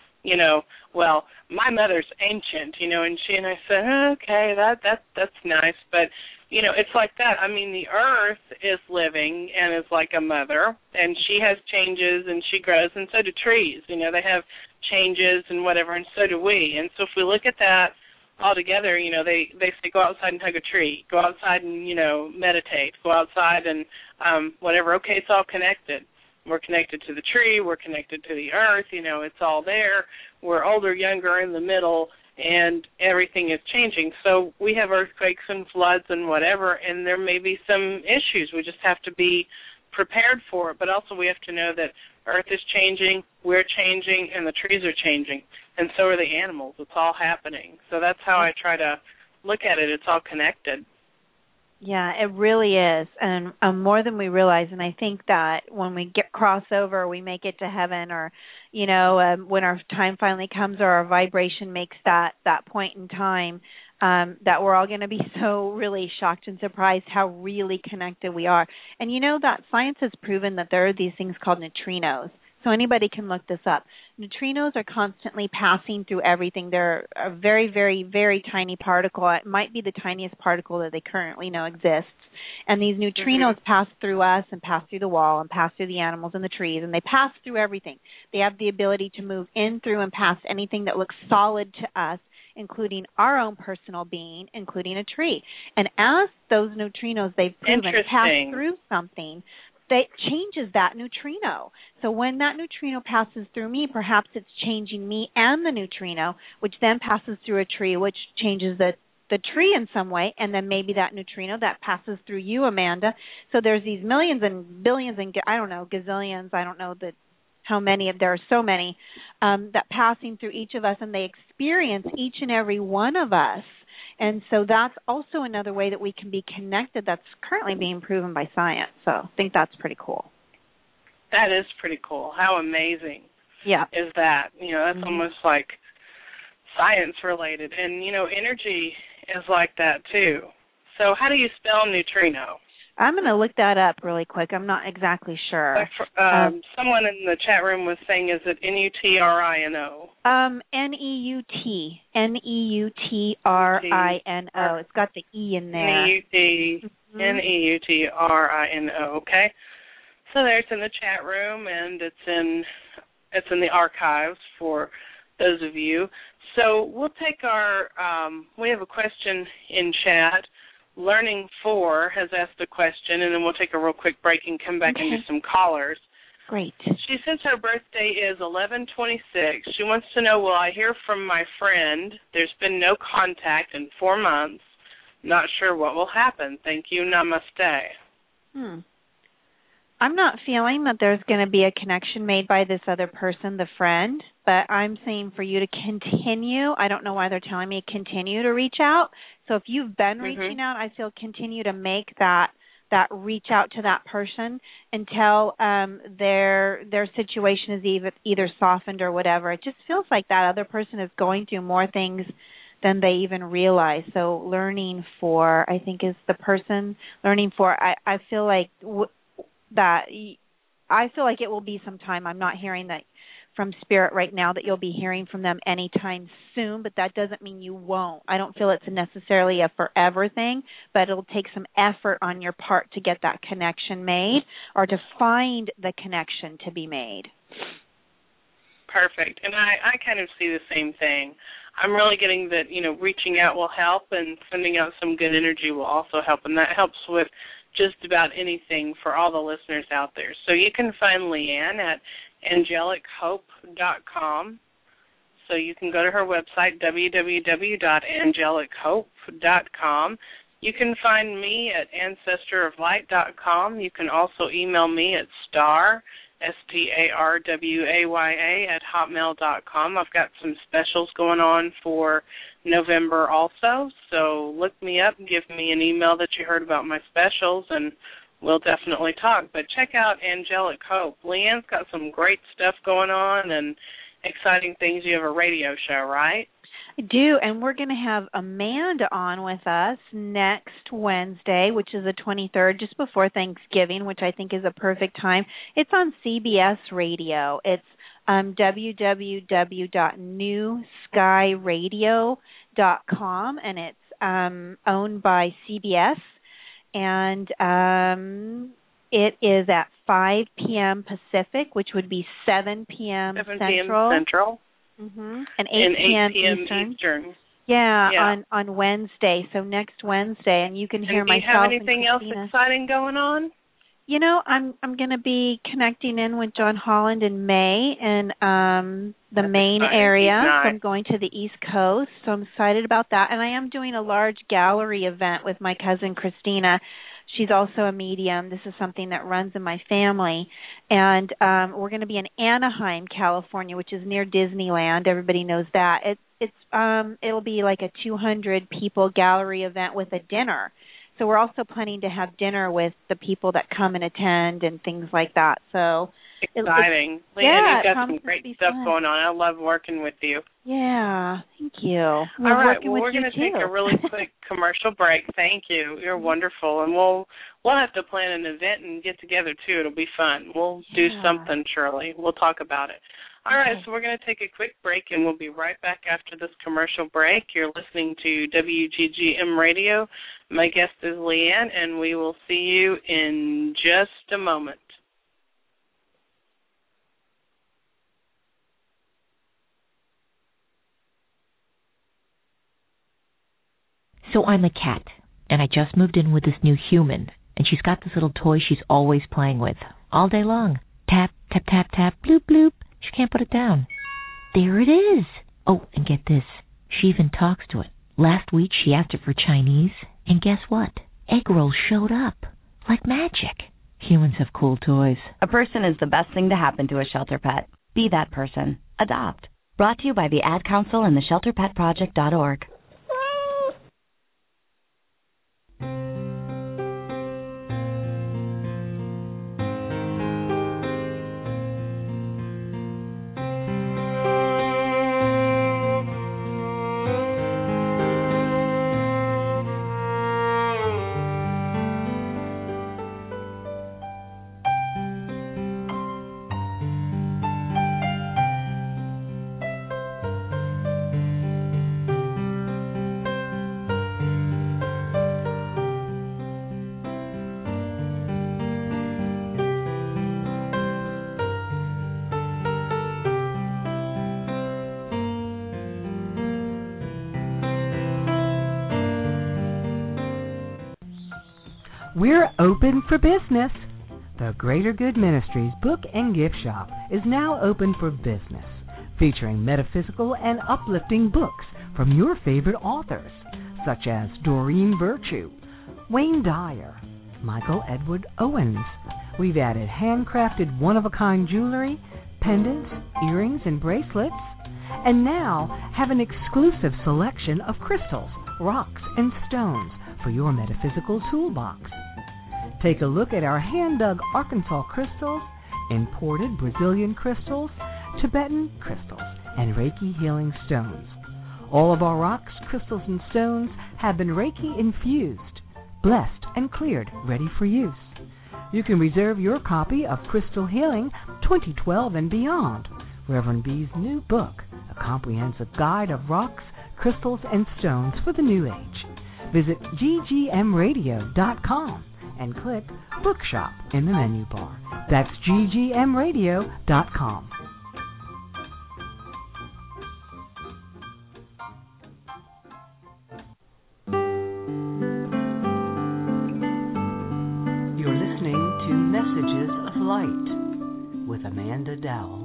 well, my mother's ancient, and I said, okay, that's nice, but it's like that. I mean, the earth is living and is like a mother, and she has changes and she grows, and so do trees. They have changes and whatever, and so do we. And so if we look at that all together, they say go outside and hug a tree, go outside and, meditate, go outside and whatever. Okay, it's all connected. We're connected to the tree, we're connected to the earth, it's all there. We're older, younger, in the middle, and everything is changing. So we have earthquakes and floods and whatever, and there may be some issues. We just have to be prepared for it, but also we have to know that earth is changing, we're changing, and the trees are changing, and so are the animals. It's all happening. So that's how I try to look at it. It's all connected. Yeah, it really is, and more than we realize. And I think that when we cross over, we make it to heaven, or when our time finally comes, or our vibration makes that point in time, that we're all going to be so really shocked and surprised how really connected we are. And that science has proven that there are these things called neutrinos. So anybody can look this up. Neutrinos are constantly passing through everything. They're a very, very, very tiny particle. It might be the tiniest particle that they currently know exists. And these neutrinos pass through us and pass through the wall and pass through the animals and the trees, and they pass through everything. They have the ability to move in, through, and past anything that looks solid to us, including our own personal being, including a tree. And as those neutrinos, they've proven, pass through something, that changes that neutrino. So when that neutrino passes through me, perhaps it's changing me and the neutrino, which then passes through a tree, which changes the tree in some way, and then maybe that neutrino that passes through you, Amanda. So there's these millions and billions and, I don't know, gazillions, I don't know how many, there are so many, that passing through each of us, and they experience each and every one of us. And so that's also another way that we can be connected that's currently being proven by science. So I think that's pretty cool. That is pretty cool. How amazing is that? You know, that's almost like science related. And, you know, energy is like that too. So how do you spell neutrino? I'm going to look that up really quick. I'm not exactly sure. Someone in the chat room was saying, is it N-U-T-R-I-N-O? N-E-U-T. N-E-U-T-R-I-N-O. It's got the E in there. N-E-U-T-R-I-N-O, okay. So there, it's in the chat room, and it's in the archives for those of you. So we'll take our, we have a question in chat. Learning 4 has asked a question, and then we'll take a real quick break and come back and do some callers. Great. She says her birthday is 11/26. She wants to know, will I hear from my friend? There's been no contact in 4 months. Not sure what will happen. Thank you. Namaste. I'm not feeling that there's going to be a connection made by this other person, the friend, but I'm saying for you to continue. I don't know why they're telling me continue to reach out. So if you've been reaching out, I feel continue to make that reach out to that person until their situation is either softened or whatever. It just feels like that other person is going through more things than they even realize. So learning for, I think, is the person. Learning for, I feel like it will be some time. I'm not hearing that from Spirit right now that you'll be hearing from them anytime soon, but that doesn't mean you won't. I don't feel it's necessarily a forever thing, but it'll take some effort on your part to get that connection made or to find the connection to be made. Perfect. And I kind of see the same thing. I'm really getting that, you know, reaching out will help, and sending out some good energy will also help, and that helps with just about anything for all the listeners out there. So you can find Leanne at angelichope.com. So you can go to her website, www.angelichope.com. You can find me at ancestoroflight.com. You can also email me at starwaya at hotmail.com. I've got some specials going on for November also, so look me up, give me an email that you heard about my specials, and we'll definitely talk. But check out Angelic Hope. Leanne's got some great stuff going on and exciting things. You have a radio show, right? I do, and we're going to have Amanda on with us next Wednesday, which is the 23rd, just before Thanksgiving, which I think is a perfect time. It's on CBS Radio. It's www.newskyradio.com, and it's owned by CBS, and it is at 5 p.m. Pacific, which would be 7 p.m. 7 Central. p.m. Central. And 8 p.m. Eastern. Yeah, on Wednesday, so next Wednesday, and you can hear myself. Do you have anything else exciting going on? You know, I'm going to be connecting in with John Holland in May in the Maine area. Nice. So I'm going to the East Coast, so I'm excited about that. And I am doing a large gallery event with my cousin Christina. She's also a medium. This is something that runs in my family. And we're going to be in Anaheim, California, which is near Disneyland. Everybody knows that. It'll be like a 200 people gallery event with a dinner. So we're also planning to have dinner with the people that come and attend and things like that. So exciting. Leanne, you've got some great stuff going on. I love working with you. Yeah, thank you. All right, well, we're going to take a really quick commercial break. Thank you. You're wonderful. And we'll have to plan an event and get together, too. It'll be fun. We'll do something, Shirley. We'll talk about it. All right, so we're going to take a quick break, and we'll be right back after this commercial break. You're listening to WGGM Radio, My guest is Leanne, and we will see you in just a moment. So I'm a cat, and I just moved in with this new human, and she's got this little toy she's always playing with, all day long. Tap, tap, tap, tap, bloop, bloop. She can't put it down. There it is. Oh, and get this. She even talks to it. Last week she asked it for Chinese, and guess what? Egg rolls showed up. Like magic. Humans have cool toys. A person is the best thing to happen to a shelter pet. Be that person. Adopt. Brought to you by the Ad Council and the ShelterPetProject.org. We're open for business. The Greater Good Ministries Book and Gift Shop is now open for business, featuring metaphysical and uplifting books from your favorite authors, such as Doreen Virtue, Wayne Dyer, Michael Edward Owens. We've added handcrafted one-of-a-kind jewelry, pendants, earrings, and bracelets, and now have an exclusive selection of crystals, rocks, and stones for your metaphysical toolbox. Take a look at our hand-dug Arkansas crystals, imported Brazilian crystals, Tibetan crystals, and Reiki healing stones. All of our rocks, crystals, and stones have been Reiki infused, blessed, and cleared, ready for use. You can reserve your copy of Crystal Healing 2012 and Beyond, Reverend B's new book, a comprehensive guide of rocks, crystals, and stones for the new age. Visit ggmradio.com and click Bookshop in the menu bar. That's ggmradio.com. You're listening to Messages of Light with Amanda Dowell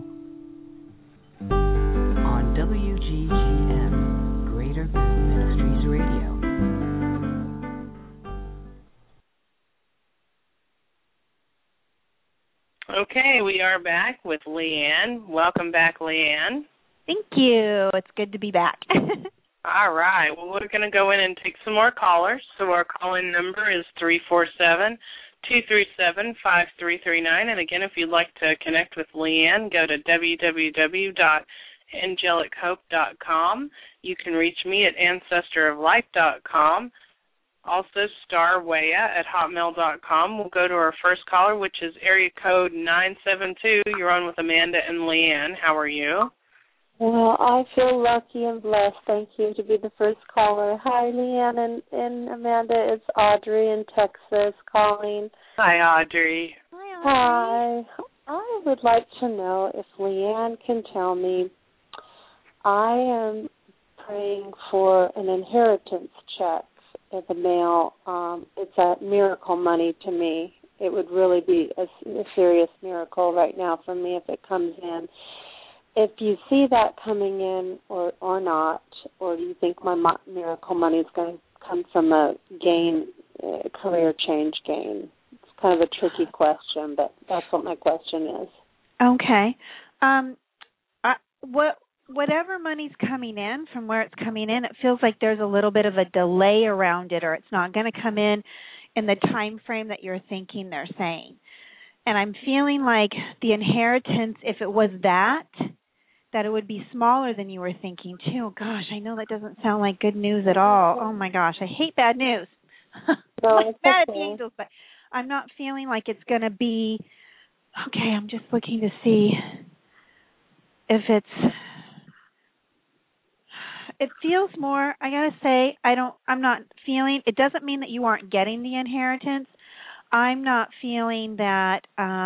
on WGGM, Greater Good Ministries Radio. Okay, we are back with Leanne. Welcome back, Leanne. Thank you. It's good to be back. All right. Well, we're going to go in and take some more callers. So our call-in number is 347-237-5339. And again, if you'd like to connect with Leanne, go to www.angelichope.com. You can reach me at ancestoroflight.com. Also, starwaya@hotmail.com. We'll go to our first caller, which is area code 972. You're on with Amanda and Leanne. How are you? Well, I feel lucky and blessed, thank you, to be the first caller. Hi, Leanne and Amanda. It's Audrey in Texas calling. Hi, Audrey. Hi. I would like to know if Leanne can tell me, I am praying for an inheritance check in the mail. It's a miracle money to me. It would really be a serious miracle right now for me if it comes in. If you see that coming in or not, or do you think my miracle money is going to come from a career change gain? It's kind of a tricky question, but that's what my question is. Okay. Whatever money's coming in, from where it's coming in, it feels like there's a little bit of a delay around it, or it's not going to come in the time frame that you're thinking they're saying. And I'm feeling like the inheritance, if it was that it would be smaller than you were thinking, too. Gosh, I know that doesn't sound like good news at all. Oh, my gosh, I hate bad news. No, like bad at okay. the angels, but I'm not feeling like it's going to be, okay, I'm just looking to see if It feels more, I got to say, I'm not feeling, it doesn't mean that you aren't getting the inheritance. I'm not feeling that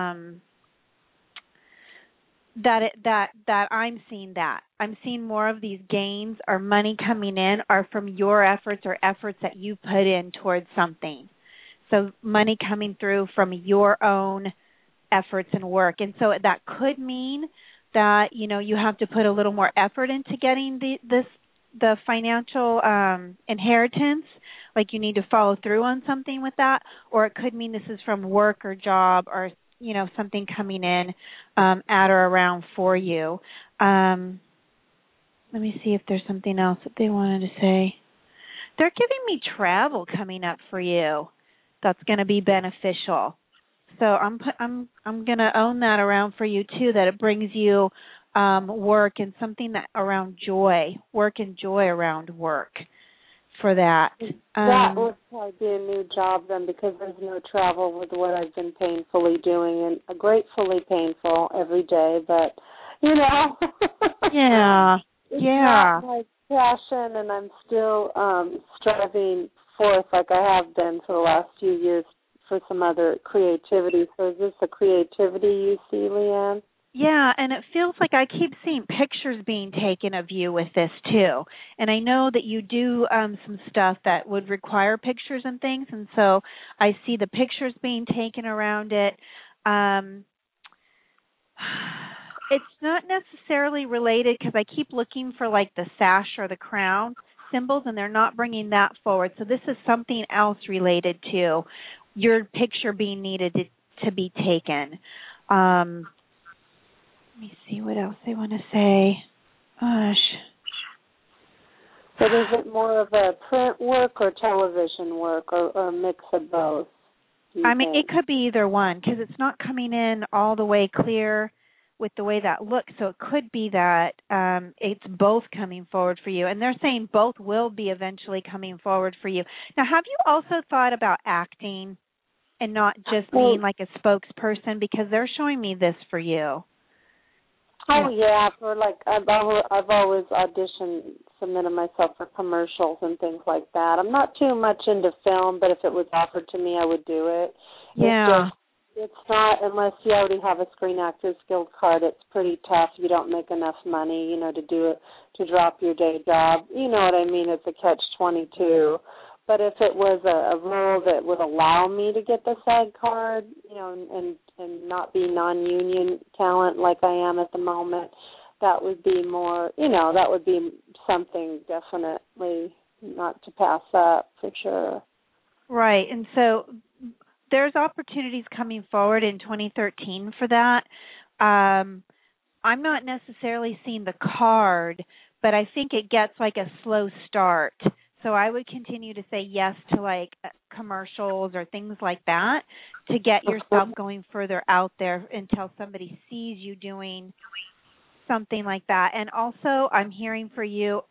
that I'm seeing that. I'm seeing more of these gains or money coming in are from your efforts or efforts that you put in towards something. So money coming through from your own efforts and work. And so that could mean that, you have to put a little more effort into getting the financial inheritance, like you need to follow through on something with that, or it could mean this is from work or job or something coming in at or around for you. Let me see if there's something else that they wanted to say. They're giving me travel coming up for you. That's going to be beneficial. So I'm going to own that around for you too. That it brings you work and something that around joy, work and joy around work. For that. That would probably be a new job then, because there's no travel with what I've been painfully doing, and gratefully painful every day, but, Yeah. It's not my passion, and I'm still striving forth like I have been for the last few years for some other creativity. So is this the creativity you see, Leanne? Yeah, and it feels like I keep seeing pictures being taken of you with this too. And I know that you do some stuff that would require pictures and things, and so I see the pictures being taken around it. It's not necessarily related because I keep looking for like the sash or the crown symbols, and they're not bringing that forward. So this is something else related to your picture being needed to be taken. Let me see what else they want to say. Gosh. But is it more of a print work or television work, or a mix of both? I mean, it could be either one because it's not coming in all the way clear with the way that looks. So it could be that it's both coming forward for you. And they're saying both will be eventually coming forward for you. Now, have you also thought about acting and not just being like a spokesperson? Because they're showing me this for you. Oh yeah, for like I've always auditioned, submitted myself for commercials and things like that. I'm not too much into film, but if it was offered to me, I would do it. Yeah. It's not, unless you already have a Screen Actors Guild card, it's pretty tough. You don't make enough money, to do it, to drop your day job. You know what I mean? It's a catch-22. But if it was a role that would allow me to get the SAG card, and not be non-union talent like I am at the moment, that would be more, that would be something definitely not to pass up for sure. Right. And so there's opportunities coming forward in 2013 for that. I'm not necessarily seeing the card, but I think it gets like a slow start. So I would continue to say yes to like commercials or things like that to get yourself going further out there until somebody sees you doing something like that. And also I'm hearing for you,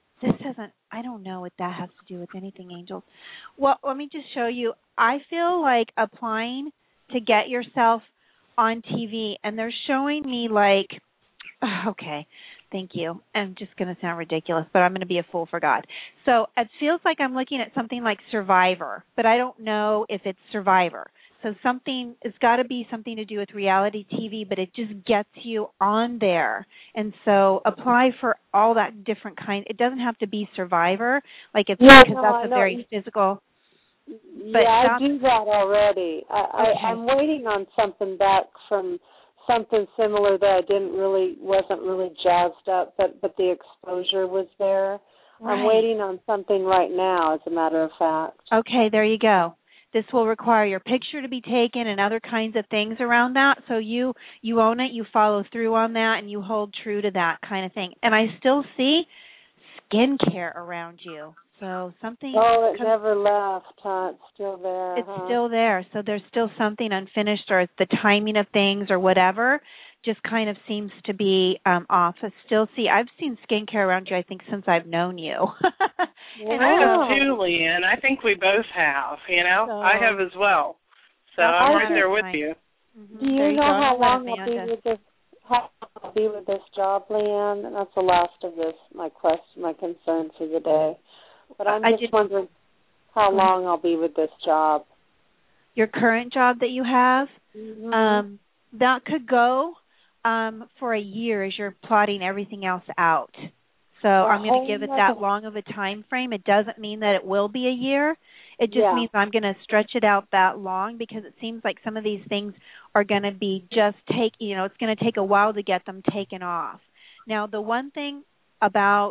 I don't know what that has to do with anything, Angels. Well, let me just show you. I feel like applying to get yourself on TV, and they're showing me like, okay, thank you. I'm just going to sound ridiculous, but I'm going to be a fool for God. So it feels like I'm looking at something like Survivor, but I don't know if it's Survivor. So it's got to be something to do with reality TV, but it just gets you on there. And so apply for all that different kind. It doesn't have to be Survivor, because that's a very physical. But I do that already. I'm waiting on something back from something similar that I wasn't really jazzed up, but the exposure was there. Right. I'm waiting on something right now, as a matter of fact. Okay, there you go. This will require your picture to be taken and other kinds of things around that. So you own it, you follow through on that, and you hold true to that kind of thing. And I still see skincare around you. So something. Oh, it never left, huh? It's still there. It's still there. So there's still something unfinished, or the timing of things or whatever just kind of seems to be off. I've seen skincare around you, I think, since I've known you. And I have too, Leanne. I think we both have, So, I have as well. So I'm right there with you. Do you know how long how I'll be with this job, Leanne? And that's the last of my concern for the day. But I'm just wondering how long I'll be with this job. Your current job that you have, that could go for a year as you're plotting everything else out. So I'm going to give it that long of a time frame. It doesn't mean that it will be a year. It just means I'm going to stretch it out that long because it seems like some of these things are going to be it's going to take a while to get them taken off. Now, the one thing about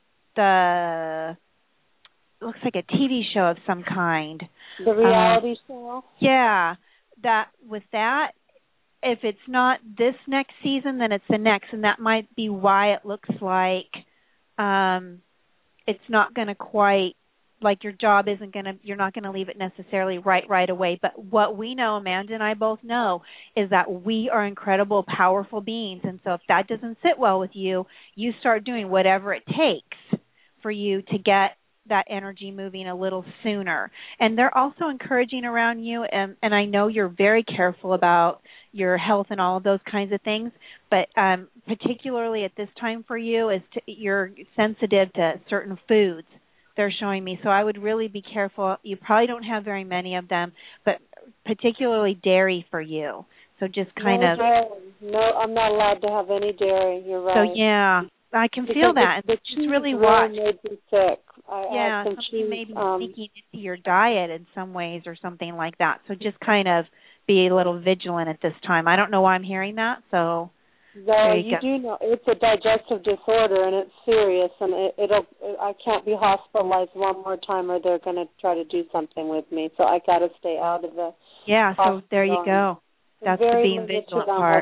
looks like a TV show of some kind. The reality show? Yeah. If it's not this next season, then it's the next, and that might be why it looks like it's not going to quite, like your job you're not going to leave it necessarily right away. But what we know, Amanda and I both know, is that we are incredible, powerful beings. And so if that doesn't sit well with you, you start doing whatever it takes for you to get that energy moving a little sooner. And they're also encouraging around you, and I know you're very careful about your health and all of those kinds of things, but particularly at this time for you, you're sensitive to certain foods, they're showing me. So I would really be careful. You probably don't have very many of them, but particularly dairy for you. So just kind of... No, I'm not allowed to have any dairy. You're right. So, yeah, I can feel that. The just really watch. Made me sick. Something may be sneaking into your diet in some ways or something like that. So just kind of be a little vigilant at this time. I don't know why I'm hearing that, so... No, you do know it's a digestive disorder and it's serious, and I can't be hospitalized one more time or they're going to try to do something with me. So I got to stay out of the so there you go. That's the being vigilant part.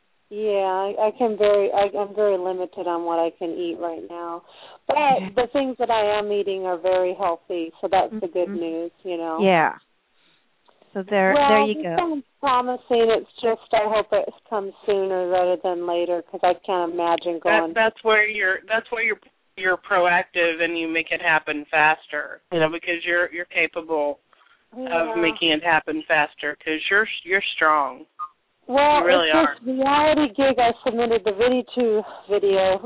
I'm very limited on what I can eat right now. But the things that I am eating are very healthy, so that's the good news, Yeah. So there you go. It sounds promising. It's just I hope it comes sooner rather than later because I can't imagine going. That's where you're proactive and you make it happen faster. Because you're capable of making it happen faster because you're strong. Well, you really it's this reality gig I submitted the video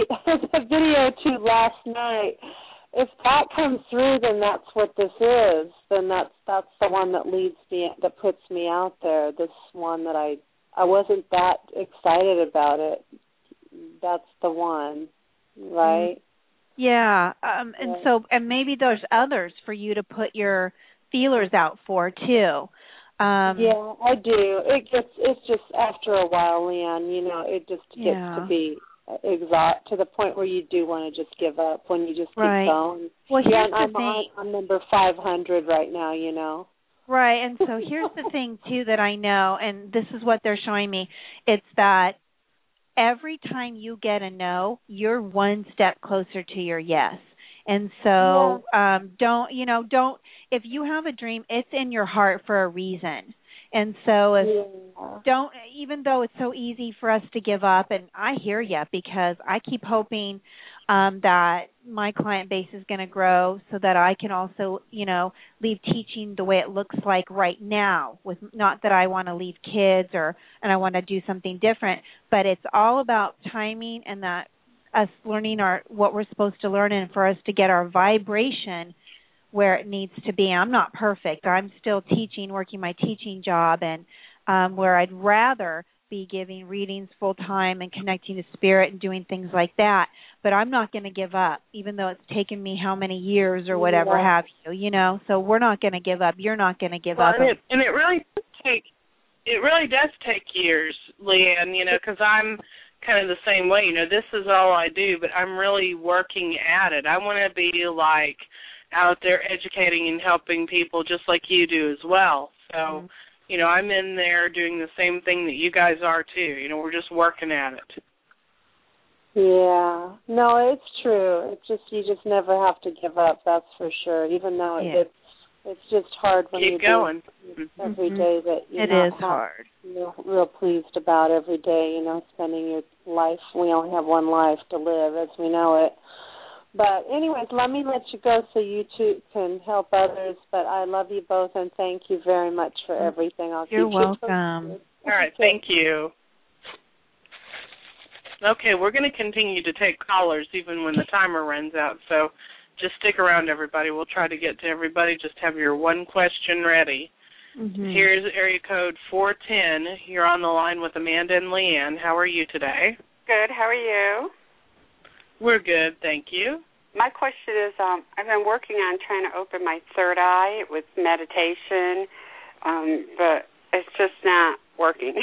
to last night. If that comes through, then that's what this is. Then that's the one that leads me, that puts me out there. This one that I wasn't that excited about it. That's the one, right? Yeah, and maybe there's others for you to put your feelers out for too. Yeah, I do. It's just after a while, Leanne. it just gets to be to the point where you do want to just give up when you just keep going. Well, here's the thing. I'm number 500 right now, Right, and so here's the thing, too, that I know, and this is what they're showing me. It's that every time you get a no, you're one step closer to your yes. And so don't, if you have a dream, it's in your heart for a reason. And so even though it's so easy for us to give up, and I hear you because I keep hoping that my client base is going to grow so that I can also, leave teaching the way it looks like right now. Not that I want to leave kids and I want to do something different, but it's all about timing and that us learning what we're supposed to learn and for us to get our vibration where it needs to be. I'm not perfect. I'm still teaching, working my teaching job, and where I'd rather be giving readings full time and connecting to spirit and doing things like that. But I'm not going to give up, even though it's taken me how many years or whatever have you, So we're not going to give up. You're not going to give up. And it really does take years, Leanne, because I'm kind of the same way. This is all I do, but I'm really working at it. I want to be out there educating and helping people just like you do as well. So, I'm in there doing the same thing that you guys are too. We're just working at it. Yeah. No, it's true. You just never have to give up, that's for sure, even though it's just hard when keep going every day that it is hard. You're real pleased about every day, spending your life. We only have one life to live as we know it. But anyways, let me let you go so you two can help others. But I love you both and thank you very much for everything. You're welcome. All right, thank you. Okay, we're going to continue to take callers even when the timer runs out, so just stick around, everybody. We'll try to get to everybody. Just have your one question ready. Mm-hmm. Here's area code 410. You're on the line with Amanda and Leanne. How are you today? Good. How are you? We're good, thank you. My question is, I've been working on trying to open my third eye with meditation, but it's just not working.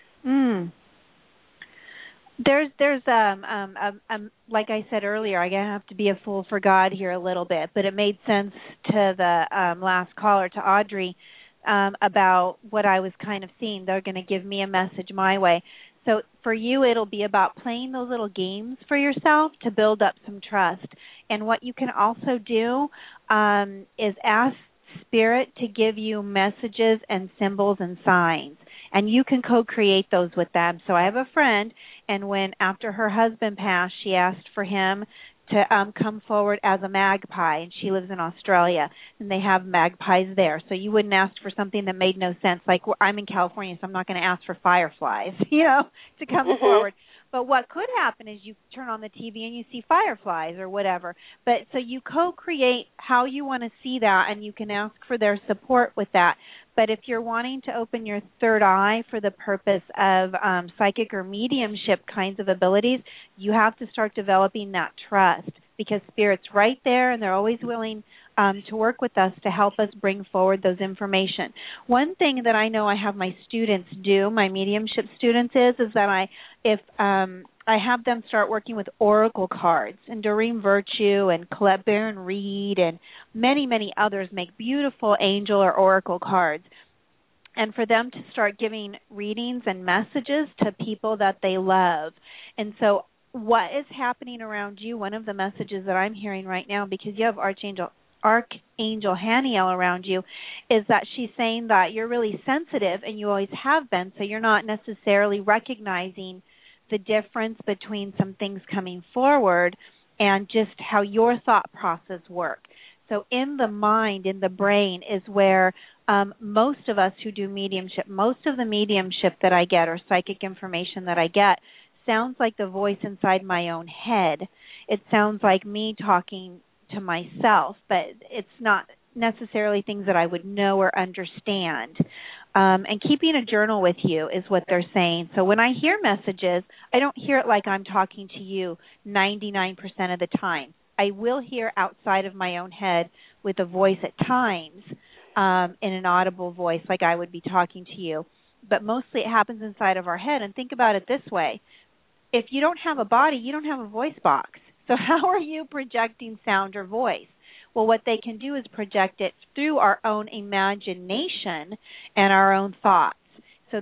There's like I said earlier, I have to be a fool for God here a little bit, but it made sense to the last caller, to Audrey, about what I was kind of seeing. They're going to give me a message my way. So for you, it'll be about playing those little games for yourself to build up some trust. And what you can also do is ask Spirit to give you messages and symbols and signs. And you can co-create those with them. So I have a friend, and when after her husband passed, she asked for him to come forward as a magpie, and she lives in Australia, and they have magpies there. So you wouldn't ask for something that made no sense. Like, I'm in California, so I'm not going to ask for fireflies, to come forward. But what could happen is you turn on the TV and you see fireflies or whatever. But so you co-create how you want to see that, and you can ask for their support with that. But if you're wanting to open your third eye for the purpose of psychic or mediumship kinds of abilities, you have to start developing that trust, because Spirit's right there, and they're always willing to work with us to help us bring forward those information. One thing that I know I have my students do, my mediumship students, is that I have them start working with oracle cards, and Doreen Virtue and Colette Baron Reed and many, many others make beautiful angel or oracle cards. And for them to start giving readings and messages to people that they love. And so what is happening around you, one of the messages that I'm hearing right now, because you have Archangel Haniel around you, is that she's saying that you're really sensitive, and you always have been, so you're not necessarily recognizing the difference between some things coming forward and just how your thought process works. So in the mind, in the brain, is where most of us who do mediumship, most of the mediumship that I get or psychic information that I get sounds like the voice inside my own head. It sounds like me talking to myself, but it's not necessarily things that I would know or understand. And keeping a journal with you is what they're saying. So when I hear messages, I don't hear it like I'm talking to you 99% of the time. I will hear outside of my own head with a voice at times, in an audible voice, like I would be talking to you. But mostly it happens inside of our head. And think about it this way. If you don't have a body, you don't have a voice box. So how are you projecting sound or voice? Well, what they can do is project it through our own imagination and our own thoughts. So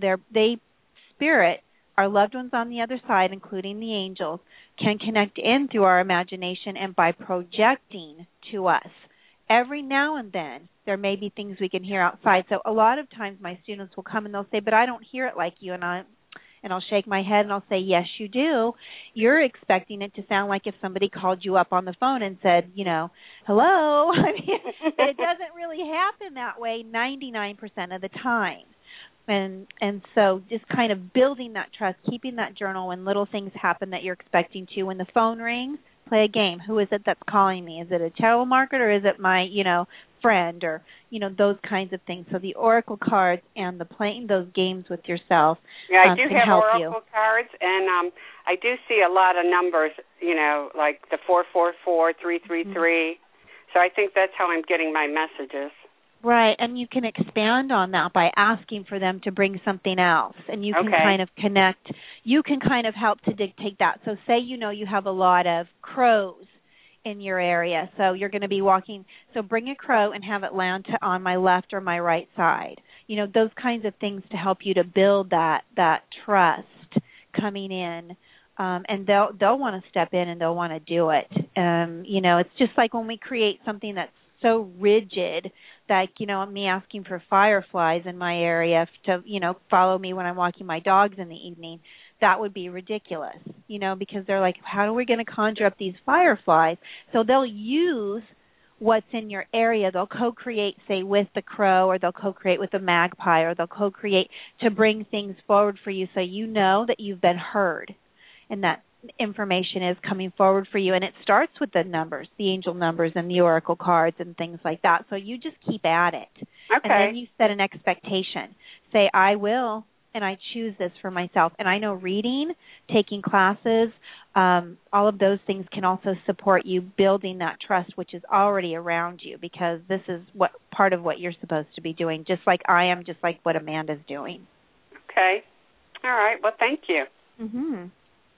Spirit, our loved ones on the other side, including the angels, can connect in through our imagination and by projecting to us. Every now and then, there may be things we can hear outside. So a lot of times my students will come and they'll say, but I don't hear it like you, and I'll shake my head and I'll say, yes, you do. You're expecting it to sound like if somebody called you up on the phone and said, hello. I mean, but it doesn't really happen that way 99% of the time. And so just kind of building that trust, keeping that journal when little things happen that you're expecting to. When the phone rings, play a game. Who is it that's calling me? Is it a tarot market, or is it my, friend, or, those kinds of things. So the oracle cards and the playing those games with yourself I do can have help oracle cards, and I do see a lot of numbers, like the 444, 333. So I think that's how I'm getting my messages. Right, and you can expand on that by asking for them to bring something else, and you can kind of connect. You can kind of help to dictate that. So say you have a lot of crows in your area, so you're going to be walking. So bring a crow and have it land on my left or my right side. Those kinds of things to help you to build that trust coming in. And they'll want to step in and they'll want to do it. It's just like when we create something that's so rigid, like, me asking for fireflies in my area to, follow me when I'm walking my dogs in the evening, that would be ridiculous, because they're like, how are we going to conjure up these fireflies? So they'll use what's in your area. They'll co-create, say, with the crow, or they'll co-create with the magpie, or they'll co-create to bring things forward for you so you know that you've been heard. and that information is coming forward for you. And it starts with the numbers, the angel numbers and the oracle cards and things like that. So you just keep at it. Okay. And then you set an expectation. Say, I will, and I choose this for myself. And I know reading, taking classes, all of those things can also support you building that trust, which is already around you, because this is what part of what you're supposed to be doing, just like I am, just like what Amanda's doing. Okay. All right. Well, thank you. Mm-hmm.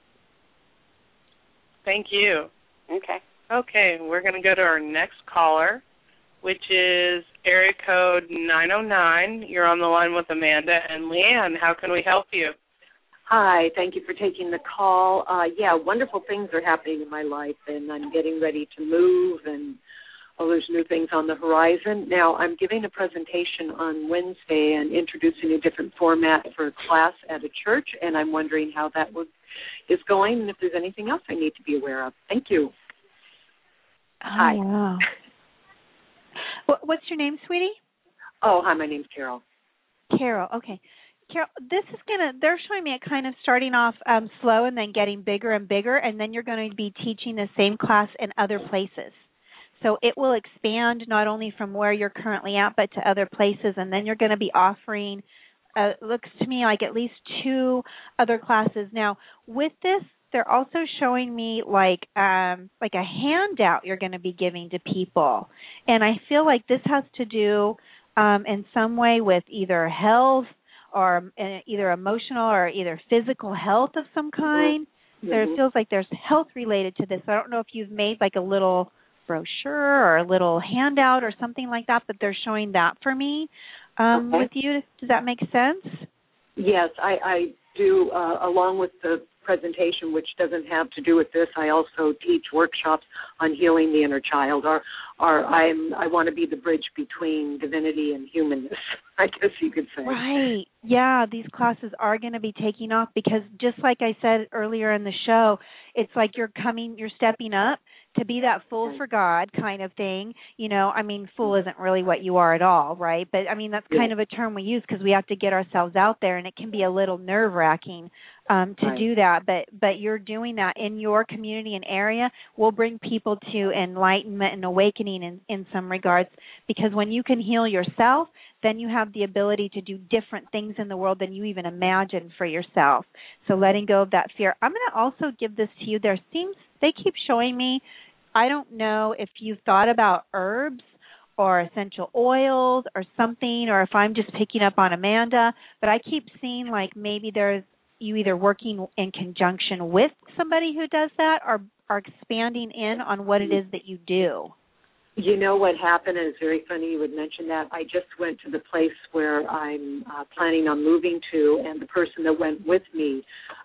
Thank you. Okay. Okay, we're going to go to our next caller, which is area code 909. You're on the line with Amanda and Leanne. How can we help you? Hi, thank you for taking the call. Wonderful things are happening in my life, and I'm getting ready to move, and there's new things on the horizon. Now, I'm giving a presentation on Wednesday and introducing a different format for a class at a church, and I'm wondering how that is going and if there's anything else I need to be aware of. Thank you. Hi. Wow. What's your name, sweetie? Oh, hi, my name's Carol. Carol, okay. Carol, this is they're showing me it kind of starting off slow and then getting bigger and bigger, and then you're going to be teaching the same class in other places. So it will expand not only from where you're currently at, but to other places, and then you're going to be offering, looks to me like at least 2 other classes. Now, with this, they're also showing me like a handout you're going to be giving to people. And I feel like this has to do in some way with either health or either emotional or either physical health of some kind. Mm-hmm. There feels like there's health related to this. I don't know if you've made like a little brochure or a little handout or something like that, but they're showing that for me with you. Does that make sense? Yes, I do, along with the presentation, which doesn't have to do with this. I also teach workshops on healing the inner child, or I want to be the bridge between divinity and humanness, I guess you could say. Right. Yeah, these classes are going to be taking off because just like I said earlier in the show, it's like you're stepping up to be that fool for God kind of thing. You know, I mean, fool isn't really what you are at all, right? But, I mean, that's kind of a term we use because we have to get ourselves out there, and it can be a little nerve-wracking to do that. But you're doing that in your community and area. We'll bring people to enlightenment and awakening in some regards, because when you can heal yourself, then you have the ability to do different things in the world than you even imagined for yourself. So letting go of that fear. I'm going to also give this to you. They keep showing me, I don't know if you've thought about herbs or essential oils or something, or if I'm just picking up on Amanda, but I keep seeing like maybe there's you either working in conjunction with somebody who does that or are expanding in on what it is that you do. You know what happened, and it's very funny you would mention that. I just went to the place where I'm planning on moving to, and the person that went with me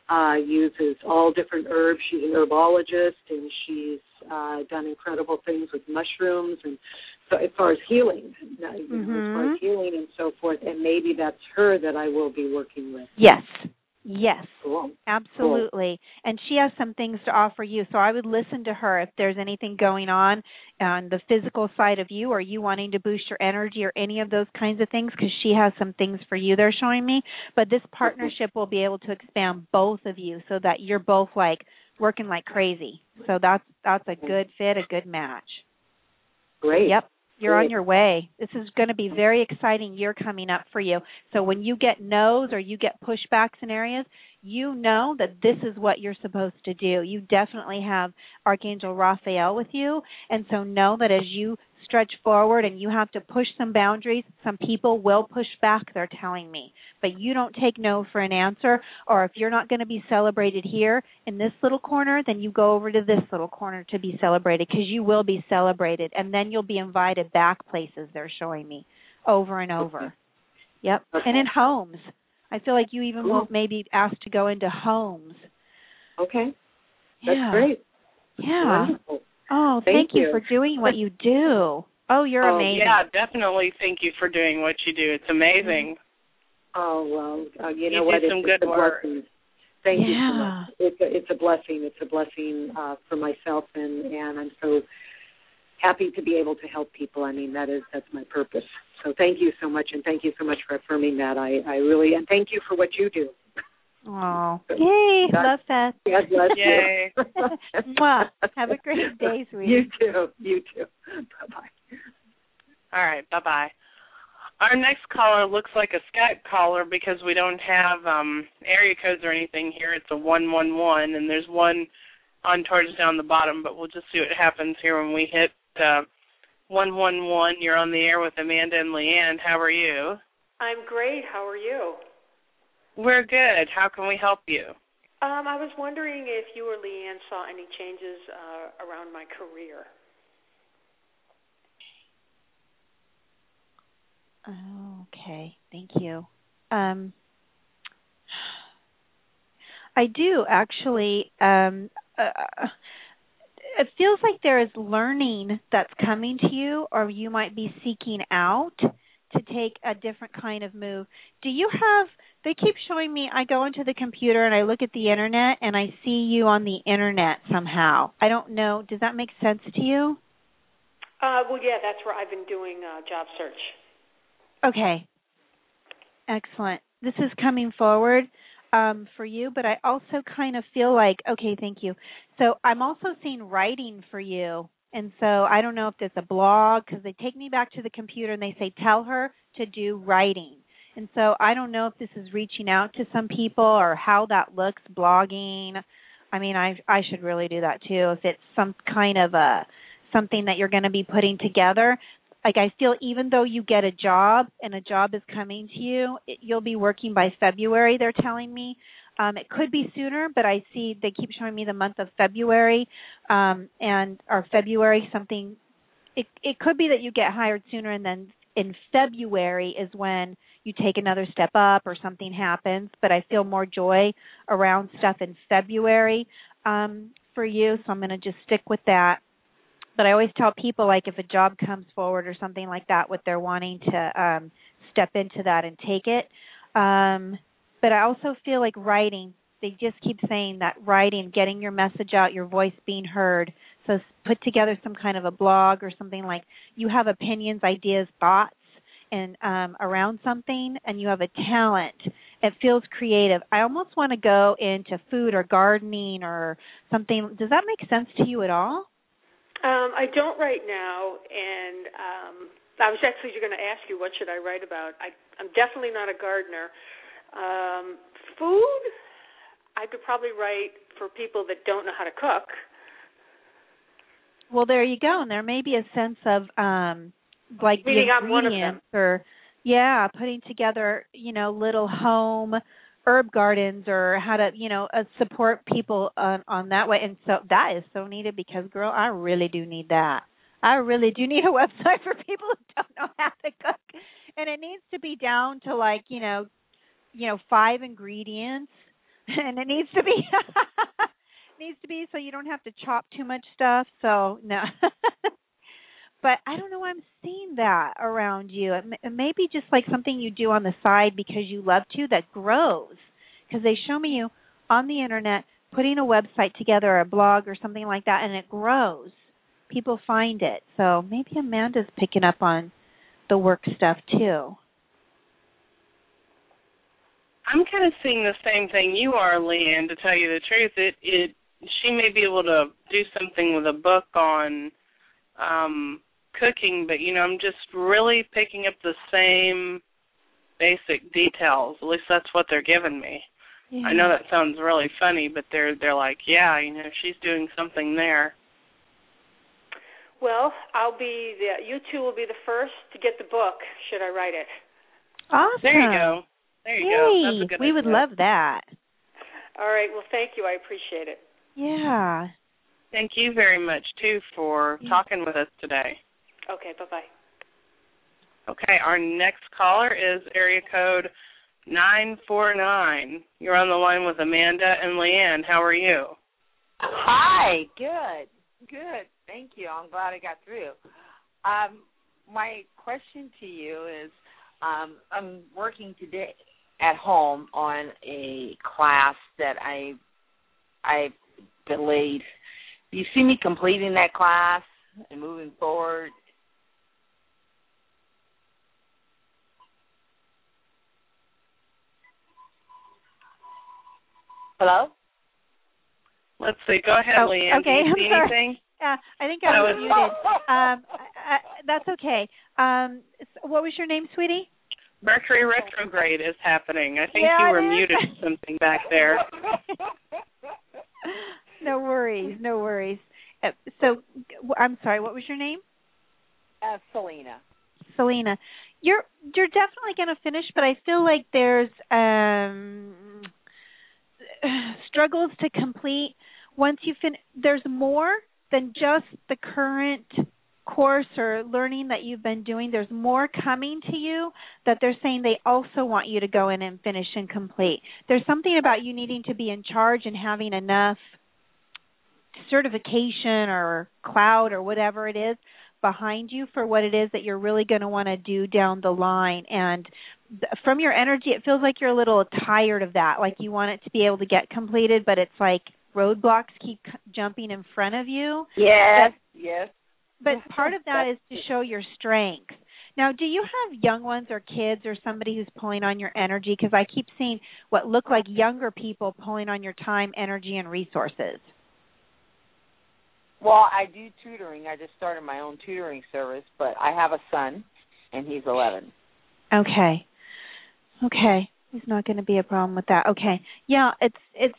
uses all different herbs. She's an herbologist, and she's done incredible things with mushrooms, and so as far as healing, as far as healing and so forth, and maybe that's her that I will be working with. Yes. Yes, cool. Absolutely. Cool. And she has some things to offer you. So I would listen to her if there's anything going on the physical side of you, or you wanting to boost your energy or any of those kinds of things, because she has some things for you they're showing me. But this partnership will be able to expand both of you so that you're both like working like crazy. So that's a good fit, a good match. Great. Yep. You're on your way. This is going to be a very exciting year coming up for you. So when you get no's or you get pushbacks in areas, you know that this is what you're supposed to do. You definitely have Archangel Raphael with you, and so know that as you stretch forward and you have to push some boundaries, some people will push back, they're telling me. But you don't take no for an answer, or if you're not going to be celebrated here in this little corner, then you go over to this little corner to be celebrated, because you will be celebrated, and then you'll be invited back places, they're showing me, over and over. Yep. And in homes. I feel like you even will maybe ask to go into homes. Okay. That's great. Yeah. Wonderful. Oh, thank you for doing what you do. Oh, you're amazing. Yeah, definitely thank you for doing what you do. It's amazing. Oh, well, you know what? Do some good work. Thank you so much. It's a blessing. It's a blessing for myself, and I'm so happy to be able to help people. I mean, that's my purpose. So thank you so much, and thank you so much for affirming that. I really, and thank you for what you do. Oh, yay! Love fest. God bless Yay. you. Mwah. Have a great day, sweetie. You too. Bye-bye. All right, bye-bye. Our next caller looks like a Skype caller because we don't have area codes or anything here. It's a 111, and there's one on towards down the bottom, but we'll just see what happens here when we hit 111. You're on the air with Amanda and Leanne. How are you? I'm great. How are you? We're good. How can we help you? I was wondering if you or Leanne saw any changes around my career. Okay, thank you. I do actually. It feels like there is learning that's coming to you, or you might be seeking out to take a different kind of move. Do you have? They keep showing me. I go into the computer and I look at the internet, and I see you on the internet somehow. I don't know. Does that make sense to you? Well, yeah, that's where I've been doing job search. Okay. Excellent. This is coming forward for you, but I also kind of feel like, okay, thank you. So I'm also seeing writing for you. And so I don't know if it's a blog, because they take me back to the computer and they say, tell her to do writing. And so I don't know if this is reaching out to some people or how that looks, blogging. I mean, I should really do that too. If it's some kind of something that you're going to be putting together. Like I feel even though you get a job and a job is coming to you, you'll be working by February, they're telling me. It could be sooner, but I see they keep showing me the month of February or February something. It could be that you get hired sooner, and then in February is when you take another step up or something happens. But I feel more joy around stuff in February for you, so I'm going to just stick with that. But I always tell people, like, if a job comes forward or something like that, what they're wanting to step into that and take it. But I also feel like writing, they just keep saying that writing, getting your message out, your voice being heard. So put together some kind of a blog or something like you have opinions, ideas, thoughts and around something, and you have a talent. It feels creative. I almost want to go into food or gardening or something. Does that make sense to you at all? I don't right now, and I was actually going to ask you what should I write about. I'm definitely not a gardener. Food, I could probably write for people that don't know how to cook. Well, there you go. And there may be a sense of like meaning the I'm one of them. or putting together, little home herb gardens or how to, support people on that way. And so that is so needed because, girl, I really do need that. I really do need a website for people who don't know how to cook. And it needs to be down to like, 5 ingredients. And it needs to be so you don't have to chop too much stuff. So, no. But I don't know why I'm seeing that around you. It may be just like something you do on the side because you love to that grows. Because they show me you on the internet putting a website together or a blog or something like that, and it grows. People find it. So maybe Amanda's picking up on the work stuff too. I'm kind of seeing the same thing you are, Leanne, to tell you the truth. She may be able to do something with a book on cooking, but, I'm just really picking up the same basic details. At least that's what they're giving me. Yeah. I know that sounds really funny, but they're like, yeah, she's doing something there. Well, you two will be the first to get the book, should I write it. Awesome. There you go. There you go. That's a good idea. Would love that. All right. Well, thank you. I appreciate it. Yeah. Thank you very much, too, for talking with us today. Okay. Bye-bye. Okay. Our next caller is area code 949. You're on the line with Amanda and Leanne. How are you? Hi. Good. Thank you. I'm glad I got through. My question to you is, I'm working today at home on a class that I delayed. Do you see me completing that class and moving forward? Hello? Let's see. Go ahead, Leanne. Okay, Do you see anything? Yeah, I think I was muted. That's okay. What was your name, sweetie? Mercury retrograde is happening. I think yeah, you were muted something back there. No worries, no worries. So, I'm sorry, what was your name? Selena. Selena. You're definitely going to finish, but I feel like there's struggles to complete. Once you finish, there's more than just the current course or learning that you've been doing. There's more coming to you that they're saying they also want you to go in and finish and complete. There's something about you needing to be in charge and having enough certification or cloud or whatever it is behind you for what it is that you're really going to want to do down the line. And from your energy, it feels like you're a little tired of that, like you want it to be able to get completed, but it's like roadblocks keep jumping in front of you. Yes. But part of that is to show your strength. Now, do you have young ones or kids or somebody who's pulling on your energy? Because I keep seeing what look like younger people pulling on your time, energy, and resources. Well, I do tutoring. I just started my own tutoring service, but I have a son, and he's 11. Okay. There's not going to be a problem with that. Okay. Yeah, it's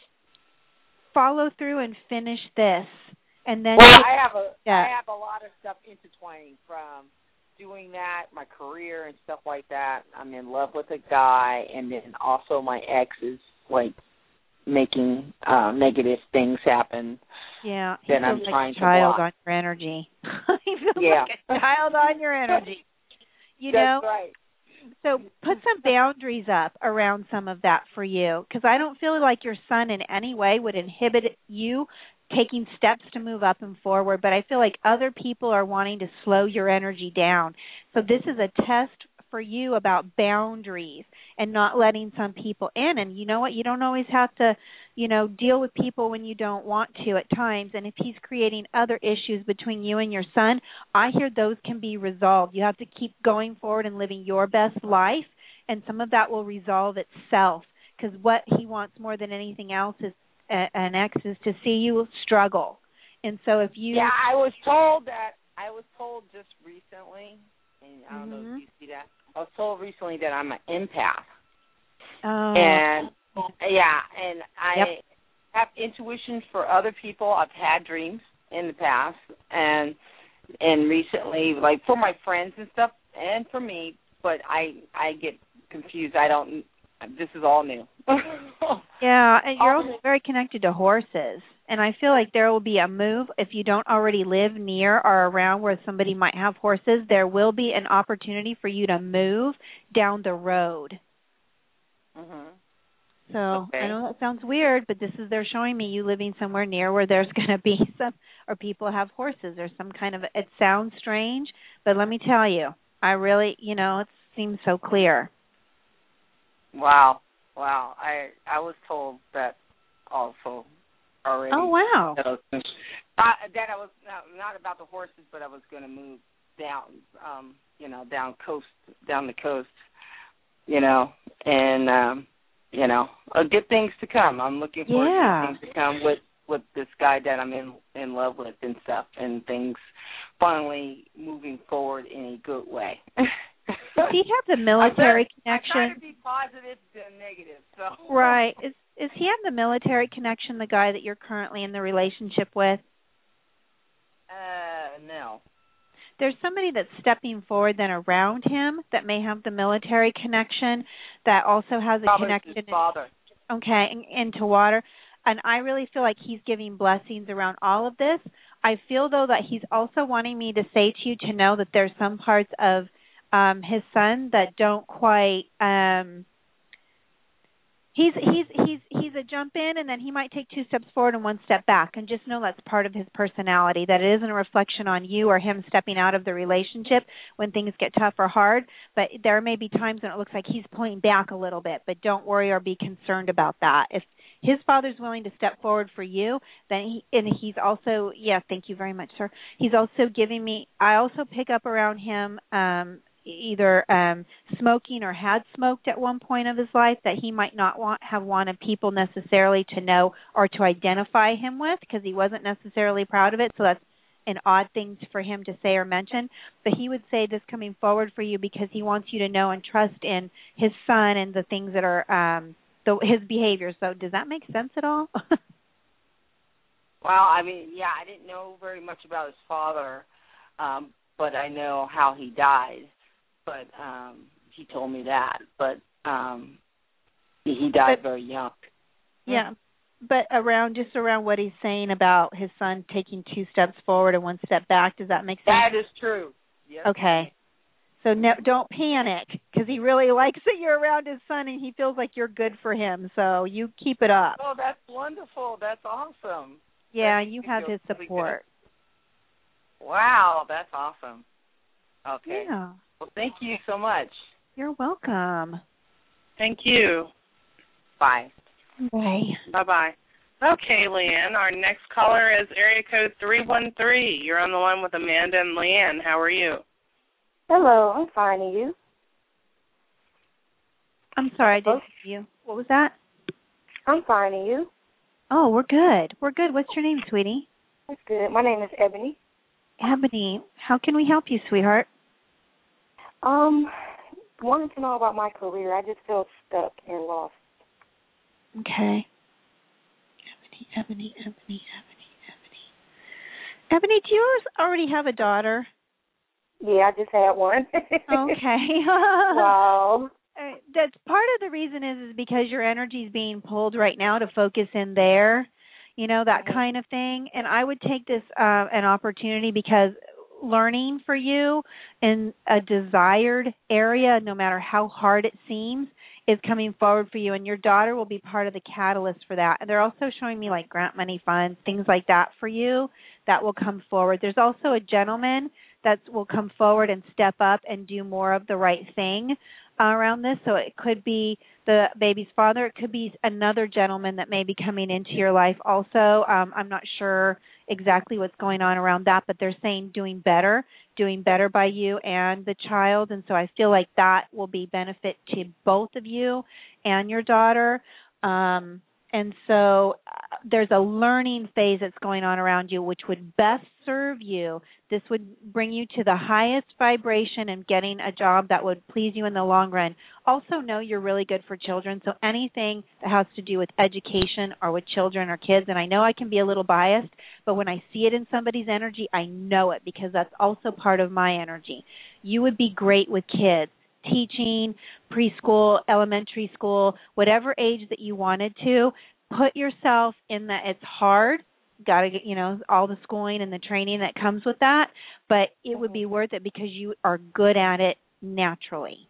follow through and finish this. And then I have a lot of stuff intertwining from doing that, my career and stuff like that. I'm in love with a guy, and then also my ex is like making negative things happen. Yeah, then I'm like trying to child block. on your energy. He feels like a child on your energy. You know? That's right. So put some boundaries up around some of that for you, because I don't feel like your son in any way would inhibit you taking steps to move up and forward, but I feel like other people are wanting to slow your energy down. So this is a test for you about boundaries and not letting some people in. And you know what? You don't always have to, deal with people when you don't want to at times. And if he's creating other issues between you and your son, I hear those can be resolved. You have to keep going forward and living your best life, and some of that will resolve itself, because what he wants more than anything else is an ex is to see you struggle. And so if you... Yeah, I was told just recently, and I don't know if you see that, I was told recently that I'm an empath. Oh. And, and I have intuition for other people. I've had dreams in the past, and recently, like for my friends and stuff, and for me, but I get confused. This is all new. Yeah, and you're also very connected to horses. And I feel like there will be a move, if you don't already live near or around where somebody might have horses, there will be an opportunity for you to move down the road. Mm-hmm. So I know that sounds weird, but they're showing me you living somewhere near where there's going to be or people have horses or some kind of, it sounds strange, but let me tell you, I really, it seems so clear. Wow. I was told that also already. Oh, wow. That I was not about the horses, but I was going to move down, down the coast, and, good things to come. I'm looking forward to things to come with this guy that I'm in love with and stuff, and things finally moving forward in a good way. Does he have the military connection? I try to be positive than negative. So. Right. Is he have the military connection, the guy that you're currently in the relationship with? No. There's somebody that's stepping forward then around him that may have the military connection that also has a connection. His father. Okay, into water. And I really feel like he's giving blessings around all of this. I feel, though, that he's also wanting me to say to you to know that there's some parts of his son that don't quite he's a jump in, and then he might take 2 steps forward and 1 step back, and just know that's part of his personality, that it isn't a reflection on you or him stepping out of the relationship when things get tough or hard, but there may be times when it looks like he's pulling back a little bit, but don't worry or be concerned about that. If his father's willing to step forward for you, then he's also, thank you very much, sir. He's also giving me, I also pick up around him either smoking or had smoked at one point of his life that he might not have wanted people necessarily to know or to identify him with, because he wasn't necessarily proud of it. So that's an odd thing for him to say or mention. But he would say this coming forward for you because he wants you to know and trust in his son and the things that are his behavior. So does that make sense at all? Well, I mean, yeah, I didn't know very much about his father, but I know how he died. But he told me that. But he died very young. Yeah, but around what he's saying about his son taking 2 steps forward and 1 step back, does that make sense? That is true. Yes. Okay. So don't panic, because he really likes that you're around his son and he feels like you're good for him. So you keep it up. Oh, that's wonderful. That's awesome. Yeah, you have his support. Really. Wow, that's awesome. Okay. Yeah. Well, thank you so much. You're welcome. Thank you. Bye. Bye. Bye-bye. Okay, Leanne, our next caller is area code 313. You're on the line with Amanda and Leanne. How are you? Hello, I'm fine, and you? I'm sorry, I didn't hear you. What was that? I'm fine, and you? Oh, we're good. We're good. What's your name, sweetie? That's good. My name is Ebony. Ebony, how can we help you, sweetheart? Wanted to know about my career. I just feel stuck and lost. Okay. Ebony. Ebony, do you already have a daughter? Yeah, I just had one. Okay. Wow. That's part of the reason is because your energy is being pulled right now to focus in there, that kind of thing. And I would take this an opportunity, because learning for you in a desired area, no matter how hard it seems, is coming forward for you. And your daughter will be part of the catalyst for that. And they're also showing me like grant money funds, things like that for you that will come forward. There's also a gentleman that will come forward and step up and do more of the right thing around this. So it could be the baby's father. It could be another gentleman that may be coming into your life also. I'm not sure exactly what's going on around that, but they're saying doing better by you and the child. And so I feel like that will be benefit to both of you and your daughter. And so there's a learning phase that's going on around you, which would best serve you. This would bring you to the highest vibration and getting a job that would please you in the long run. Also know you're really good for children, so anything that has to do with education or with children or kids, and I know I can be a little biased, but when I see it in somebody's energy, I know it, because that's also part of my energy. You would be great with kids. Teaching, preschool, elementary school, whatever age that you wanted to, put yourself in that. It's hard, got to get, all the schooling and the training that comes with that, but it would be worth it because you are good at it naturally.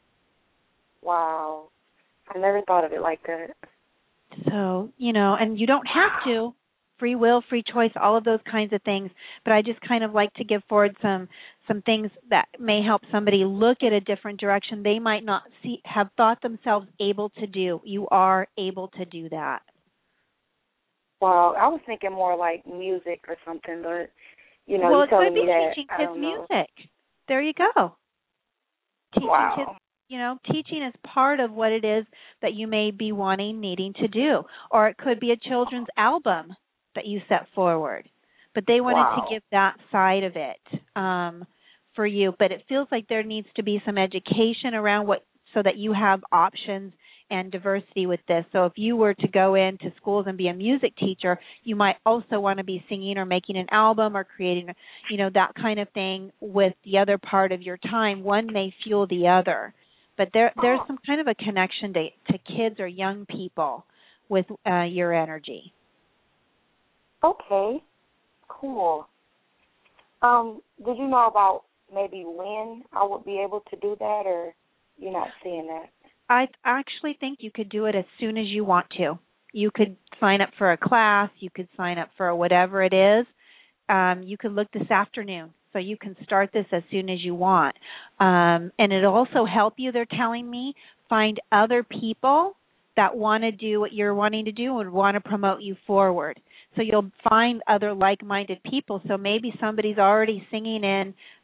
Wow. I never thought of it like that. So, and you don't have to. Free will, free choice, all of those kinds of things. But I just kind of like to give forward some things that may help somebody look at a different direction they might not have thought themselves able to do. You are able to do that. Wow, I was thinking more like music or something, but well, you're it telling could be me that teaching I kids don't know. music. There you go. Teaching wow. kids, teaching is part of what it is that you may be needing to do. Or it could be a children's album that you set forward. But they wanted to give that side of it for you. But it feels like there needs to be some education around so that you have options and diversity with this. So if you were to go into schools and be a music teacher, you might also want to be singing or making an album or creating, that kind of thing with the other part of your time. One may fuel the other. But there's some kind of a connection to kids or young people with your energy. Okay, cool. Did you know about maybe when I would be able to do that, or you're not seeing that? I actually think you could do it as soon as you want to. You could sign up for a class. You could sign up for whatever it is. You could look this afternoon. So you can start this as soon as you want. And it'll also help you, they're telling me, find other people that want to do what you're wanting to do and want to promote you forward. So you'll find other like-minded people. So maybe somebody's already singing in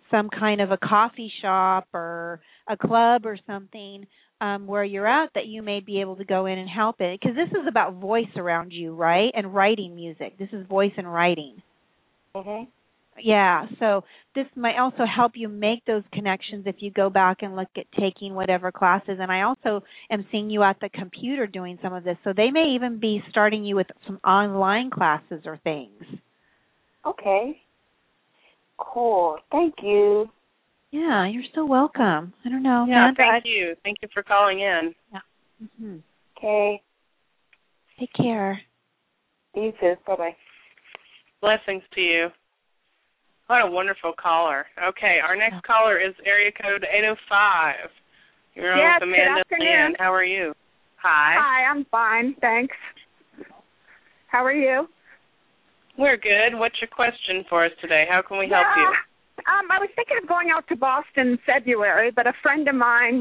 some kind of a coffee shop or a club or something where you're at that you may be able to go in and help it. Because this is about voice around you, right? And writing music. This is voice and writing. Mhm. Yeah, so this might also help you make those connections if you go back and look at taking whatever classes. And I also am seeing you at the computer doing some of this. So they may even be starting you with some online classes or things. Okay. Cool. Thank you. Yeah, you're so welcome. I don't know. Yeah, Amanda, thank you. Thank you for calling in. Yeah. Mm-hmm. Okay. Take care. You too. Bye-bye. Blessings to you. What a wonderful caller. Okay, our next caller is area code 805. You're on with Amanda and Leanne. How are you? Hi. Hi, I'm fine, thanks. How are you? We're good. What's your question for us today? How can we help you? I was thinking of going out to Boston in February, but a friend of mine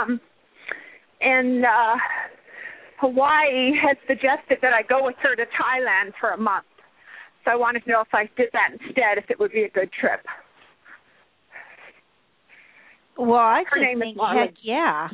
in Hawaii has suggested that I go with her to Thailand for a month. So I wanted to know if I did that instead, if it would be a good trip. Well, I Her just name think, is Marlon. heck yeah.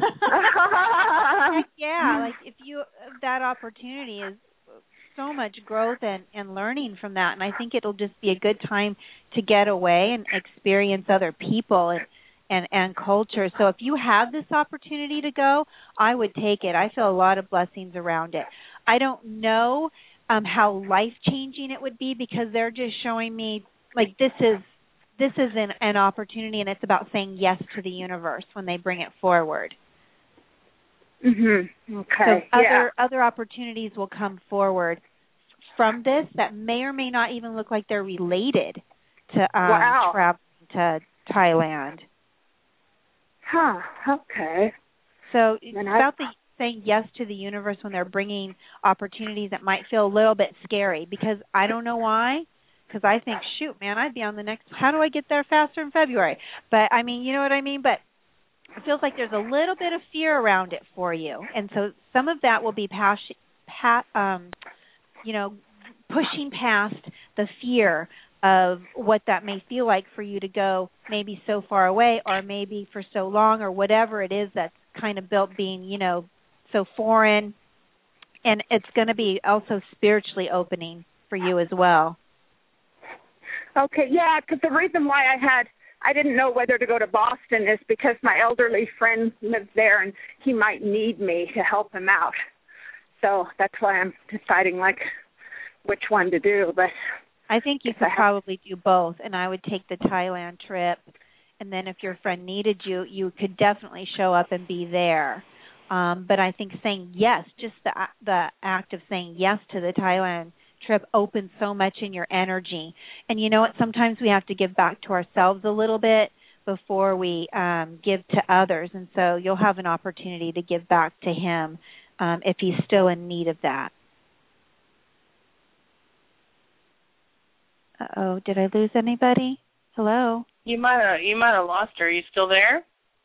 Heck yeah. Like, if you, that opportunity is so much growth and learning from that. And I think it'll just be a good time to get away and experience other people and culture. So if you have this opportunity to go, I would take it. I feel a lot of blessings around it. I don't know how life-changing it would be, because they're just showing me, like, this is an opportunity, and it's about saying yes to the universe when they bring it forward. Mhm. Okay. So other opportunities will come forward from this that may or may not even look like they're related to traveling to Thailand. Huh. Okay. So it's about saying yes to the universe when they're bringing opportunities that might feel a little bit scary, because I don't know why. Because I think, shoot, man, I'd be on the next, how do I get there faster in February? But, I mean, you know what I mean? But it feels like there's a little bit of fear around it for you. And so some of that will be pushing past the fear of what that may feel like for you to go maybe so far away, or maybe for so long, or whatever it is that's kind of built being, so foreign. And it's going to be also spiritually opening for you as well. Okay, yeah, because the reason why I didn't know whether to go to Boston is because my elderly friend lives there and he might need me to help him out. So that's why I'm deciding, like, which one to do. But I think you could probably do both, and I would take the Thailand trip. And then if your friend needed you, you could definitely show up and be there. But I think saying yes, just the act of saying yes to the Thailand trip opens so much in your energy. And you know what? Sometimes we have to give back to ourselves a little bit before we give to others. And so you'll have an opportunity to give back to him if he's still in need of that. Uh-oh, did I lose anybody? Hello? You might have lost her. Are you still there?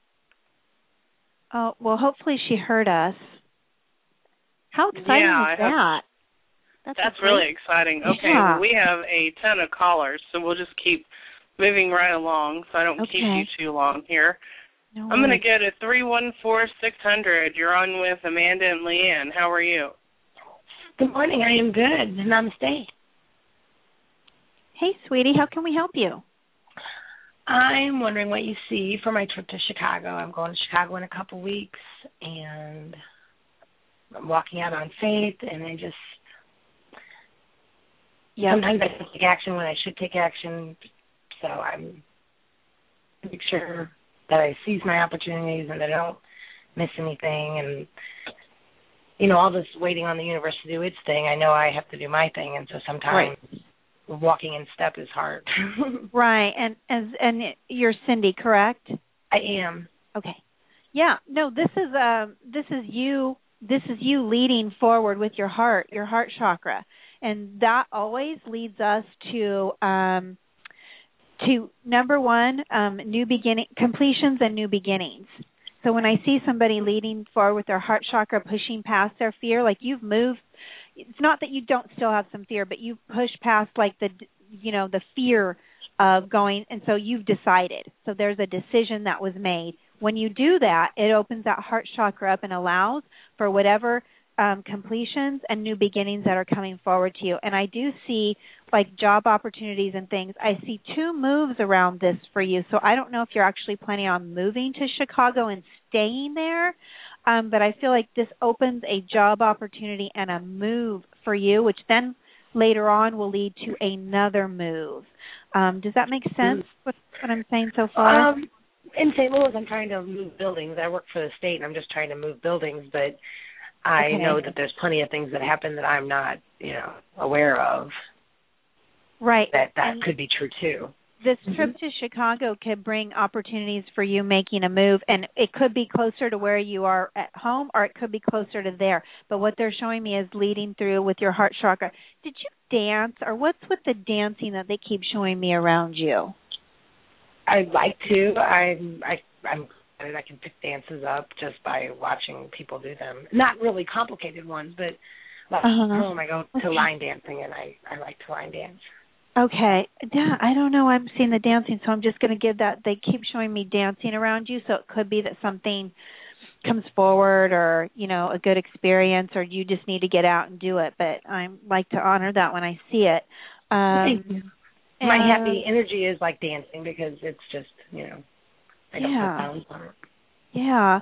Oh, well, hopefully she heard us. How exciting is that? That's really exciting. Okay, yeah. Well, we have a ton of callers, so we'll just keep moving right along so I don't keep you too long here. No I'm going to go to 314-600. You're on with Amanda and Leanne. How are you? Good morning. I am good. Namaste. Hey, sweetie. How can we help you? I'm wondering what you see for my trip to Chicago. I'm going to Chicago in a couple weeks, and I'm walking out on faith, and I just sometimes I don't take action when I should take action, so I'm make sure that I seize my opportunities and that I don't miss anything. And, all this waiting on the universe to do its thing, I know I have to do my thing, and so sometimes walking in step is hard. Right, and you're Cindy, correct? I am. Okay. Yeah, no, this is you leading forward with your heart chakra. And that always leads us to number one, completions and new beginnings. So when I see somebody leading forward with their heart chakra, pushing past their fear, like you've moved, it's not that you don't still have some fear, but you've pushed past like the fear of going, and so you've decided. So there's a decision that was made. When you do that, it opens that heart chakra up and allows for whatever completions and new beginnings that are coming forward to you. And I do see like job opportunities and things. I see 2 moves around this for you. So I don't know if you're actually planning on moving to Chicago and staying there, but I feel like this opens a job opportunity and a move for you, which then later on will lead to another move. Does that make sense, what I'm saying so far? In St. Louis, I'm trying to move buildings. I work for the state, and I'm just trying to move buildings, but I know that there's plenty of things that happen that I'm not, aware of. Right. That could be true, too. This trip to Chicago could bring opportunities for you making a move, and it could be closer to where you are at home, or it could be closer to there. But what they're showing me is leading through with your heart chakra. Did you dance, or what's with the dancing that they keep showing me around you? I'd like to. I can pick dances up just by watching people do them. Not really complicated ones, but like home I go to line dancing, and I like to line dance. Okay. Yeah, I don't know. I'm seeing the dancing, so I'm just going to give that. They keep showing me dancing around you, so it could be that something comes forward or, a good experience, or you just need to get out and do it. But I like to honor that when I see it. Thank you. My happy energy is like dancing because it's just, I don't put bounds on it. Yeah.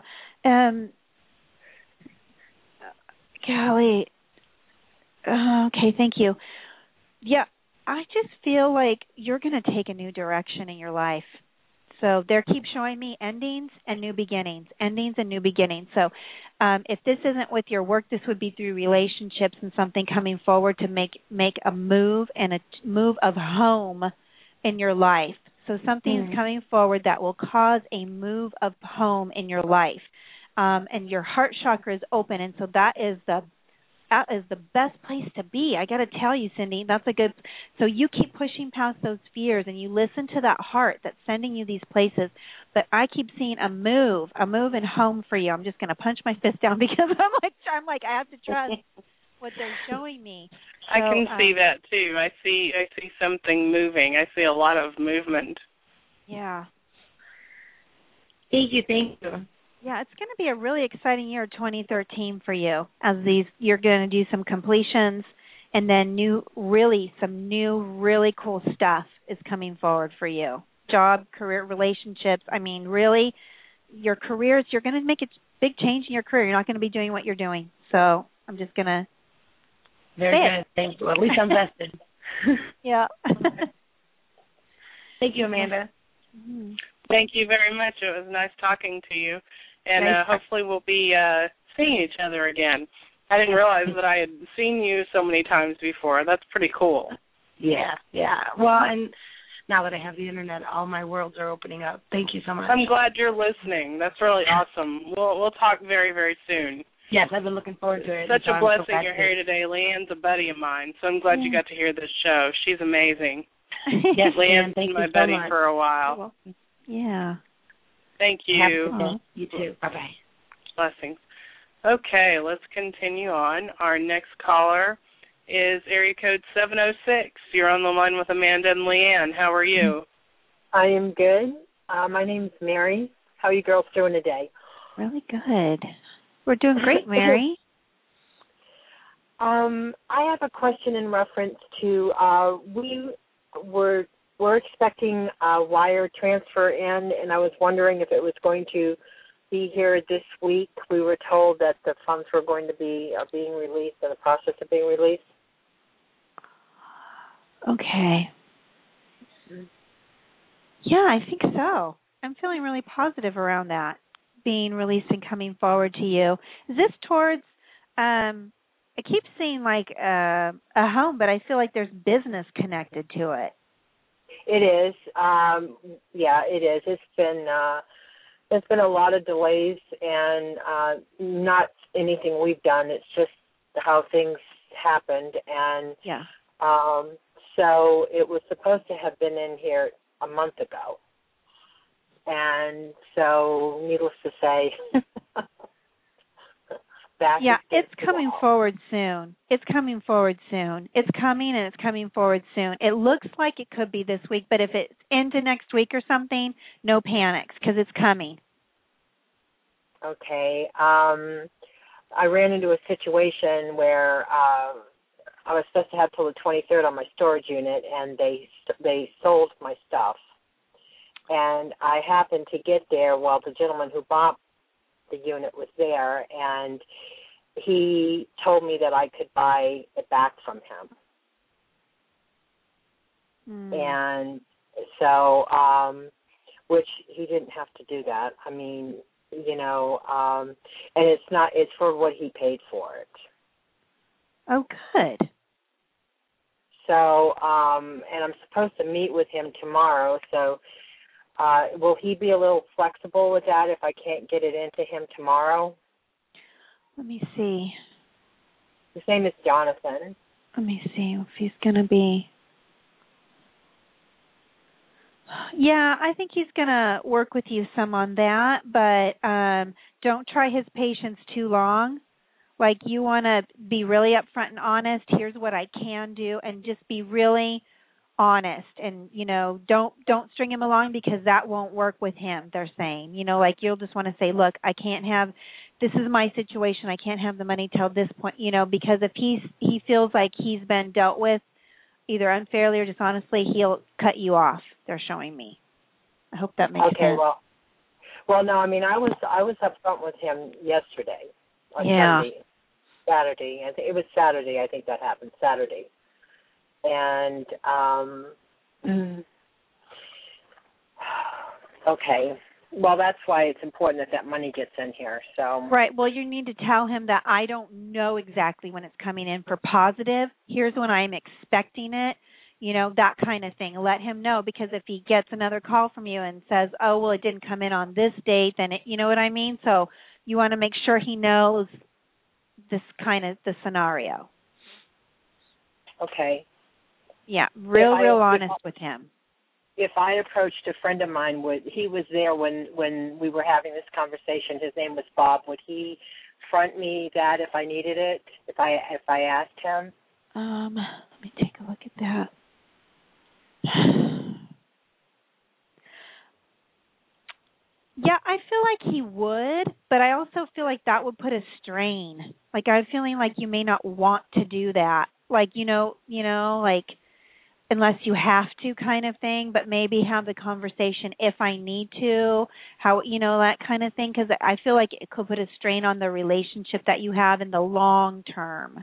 Golly. Okay, thank you. Yeah, I just feel like you're going to take a new direction in your life. So they keep showing me endings and new beginnings, endings and new beginnings. So if this isn't with your work, this would be through relationships and something coming forward to make a move and a move of home in your life. So something's coming forward that will cause a move of home in your life. And your heart chakra is open, and so that is the best place to be. I got to tell you, Cindy, that's a good. So you keep pushing past those fears, and you listen to that heart that's sending you these places. But I keep seeing a move in home for you. I'm just going to punch my fist down because I'm like I have to trust what they're showing me. So, I can see that too. I see something moving. I see a lot of movement. Yeah. Thank you. Yeah, it's going to be a really exciting year, 2013, for you. You're going to do some completions, and then some new really cool stuff is coming forward for you. Job, career, relationships. I mean, really, your careers. You're going to make a big change in your career. You're not going to be doing what you're doing. So I'm just going to. Very good. Thank you. At least I'm vested. Yeah. Thank you, Amanda. Mm-hmm. Thank you very much. It was nice talking to you. And hopefully we'll be seeing each other again. I didn't realize that I had seen you so many times before. That's pretty cool. Yeah. Well, and now that I have the internet, all my worlds are opening up. Thank you so much. I'm glad you're listening. That's really awesome. We'll talk very, very soon. Yes, I've been looking forward to it. Such a blessing you're here today. Leanne's a buddy of mine, so I'm glad you got to hear this show. She's amazing. Yes, Leanne's been my buddy for a while. Yeah. Thank you. You too. Bye-bye. Blessings. Okay, let's continue on. Our next caller is area code 706. You're on the line with Amanda and Leanne. How are you? I am good. My name's Mary. How are you girls doing today? Really good. We're doing great, Mary. I have a question in reference to we're expecting a wire transfer in, and I was wondering if it was going to be here this week. We were told that the funds were going to be being released, in the process of being released. Okay. Yeah, I think so. I'm feeling really positive around that, being released and coming forward to you. Is this towards, I keep seeing like a home, but I feel like there's business connected to it. It is. Yeah, it is. It's been a lot of delays, and not anything we've done. It's just how things happened, and so it was supposed to have been in here a month ago, and so needless to say, back. Yeah, it's coming forward soon. It's coming forward soon. It's coming and it's coming forward soon. It looks like it could be this week, but if it's into next week or something, no panics because it's coming. Okay. I ran into a situation where I was supposed to have till the 23rd on my storage unit, and they sold my stuff. And I happened to get there while the gentleman who bought the unit was there, and he told me that I could buy it back from him. And so, which he didn't have to do that. I mean, and it's for what he paid for it. Oh, good. So, and I'm supposed to meet with him tomorrow, so will he be a little flexible with that if I can't get it into him tomorrow? Let me see. His name is Jonathan. Let me see if he's going to be. Yeah, I think he's going to work with you some on that, but don't try his patience too long. Like, you want to be really upfront and honest. Here's what I can do, and just be really honest. And, don't string him along because that won't work with him, they're saying. Like, you'll just want to say, look, I can't have, this is my situation. I can't have the money till this point, because if he feels like he's been dealt with either unfairly or dishonestly, he'll cut you off, they're showing me. I hope that makes sense. Okay, well, no, I mean, I was up front with him yesterday. Yeah. Saturday. I think it was Saturday. I think that happened Saturday. And okay. Well, that's why it's important that money gets in here. So right. Well, you need to tell him that I don't know exactly when it's coming in for positive. Here's when I'm expecting it. That kind of thing. Let him know, because if he gets another call from you and says, "Oh, well, it didn't come in on this date," then you know what I mean. So you want to make sure he knows this kind of the scenario. Okay. Yeah, real honest with him. If I approached a friend of mine, he was there when we were having this conversation. His name was Bob. Would he front me that if I needed it? If I asked him? Let me take a look at that. Yeah, I feel like he would, but I also feel like that would put a strain. Like, I'm feeling like you may not want to do that. Like, like, unless you have to kind of thing, but maybe have the conversation if I need to, how, that kind of thing, because I feel like it could put a strain on the relationship that you have in the long term.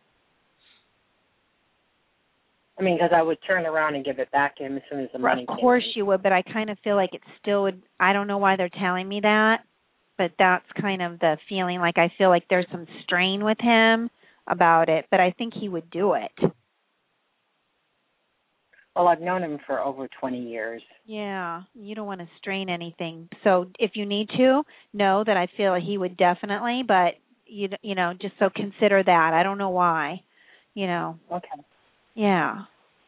I mean, because I would turn around and give it back to him as soon as the money came. Of course you would, but I kind of feel like it still would. I don't know why they're telling me that, but that's kind of the feeling. Like, I feel like there's some strain with him about it, but I think he would do it. Well, I've known him for over 20 years. Yeah, you don't want to strain anything. So if you need to, know that I feel he would definitely, but, just so consider that. I don't know why, Okay. Yeah.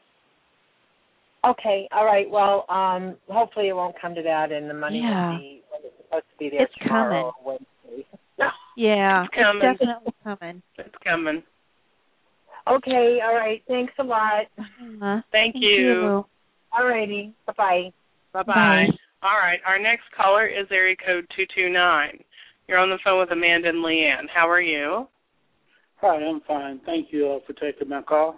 Okay, all right. Well, hopefully it won't come to that, and the money will be when it's supposed to be there tomorrow. It's coming. Yeah, it's coming. It's definitely coming. It's coming. Okay, all right. Thanks a lot. Thank you. All righty. Bye-bye. Bye-bye. All right, our next caller is area code 229. You're on the phone with Amanda and Leanne. How are you? Hi, I'm fine. Thank you for taking my call.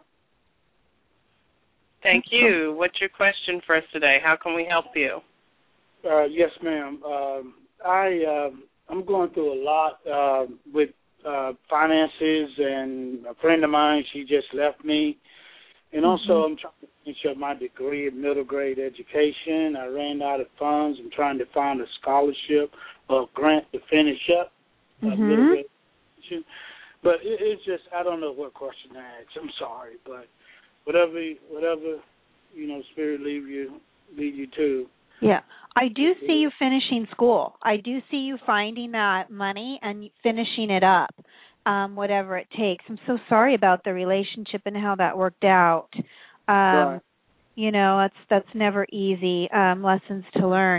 Thank you. What's your question for us today? How can we help you? Yes, ma'am. I'm going through a lot with finances, and a friend of mine, she just left me. And also I'm trying to finish up my degree in middle grade education. I ran out of funds. I'm trying to find a scholarship or grant to finish up middle grade education. But it's just, I don't know what question to ask. I'm sorry, but whatever Spirit lead you to. Yeah. I do see you finishing school. I do see you finding that money and finishing it up, whatever it takes. I'm so sorry about the relationship and how that worked out. Right. That's never easy, lessons to learn.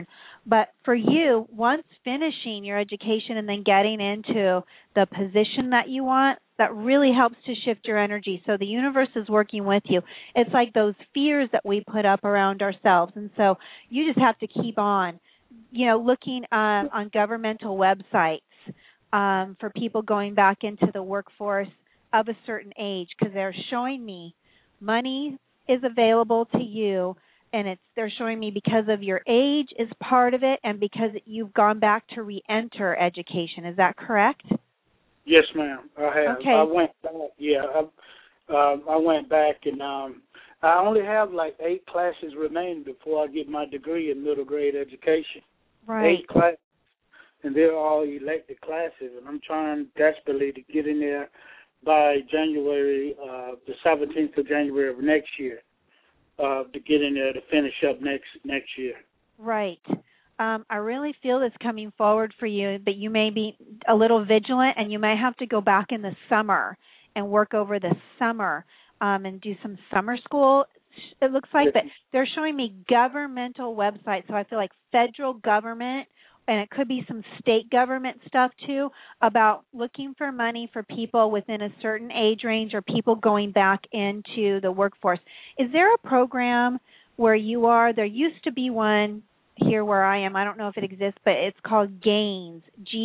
But for you, once finishing your education and then getting into the position that you want, that really helps to shift your energy. So the universe is working with you. It's like those fears that we put up around ourselves. And so you just have to keep on, looking on governmental websites for people going back into the workforce of a certain age, because they're showing me money is available to you, and they're showing me because of your age is part of it, and because you've gone back to re-enter education. Is that correct? Yes, ma'am. I have. Okay. I went back. Yeah, I went back, and I only have like 8 classes remaining before I get my degree in middle grade education. Right. 8 classes, and they're all elected classes, and I'm trying desperately to get in there by January, the 17th of January of next year, to get in there to finish up next year. Right. I really feel this coming forward for you, but you may be a little vigilant, and you may have to go back in the summer and work over the summer and do some summer school, it looks like. But they're showing me governmental websites, so I feel like federal government, and it could be some state government stuff too, about looking for money for people within a certain age range or people going back into the workforce. Is there a program where you are? There used to be one here where I am. I don't know if it exists, but it's called GAINS,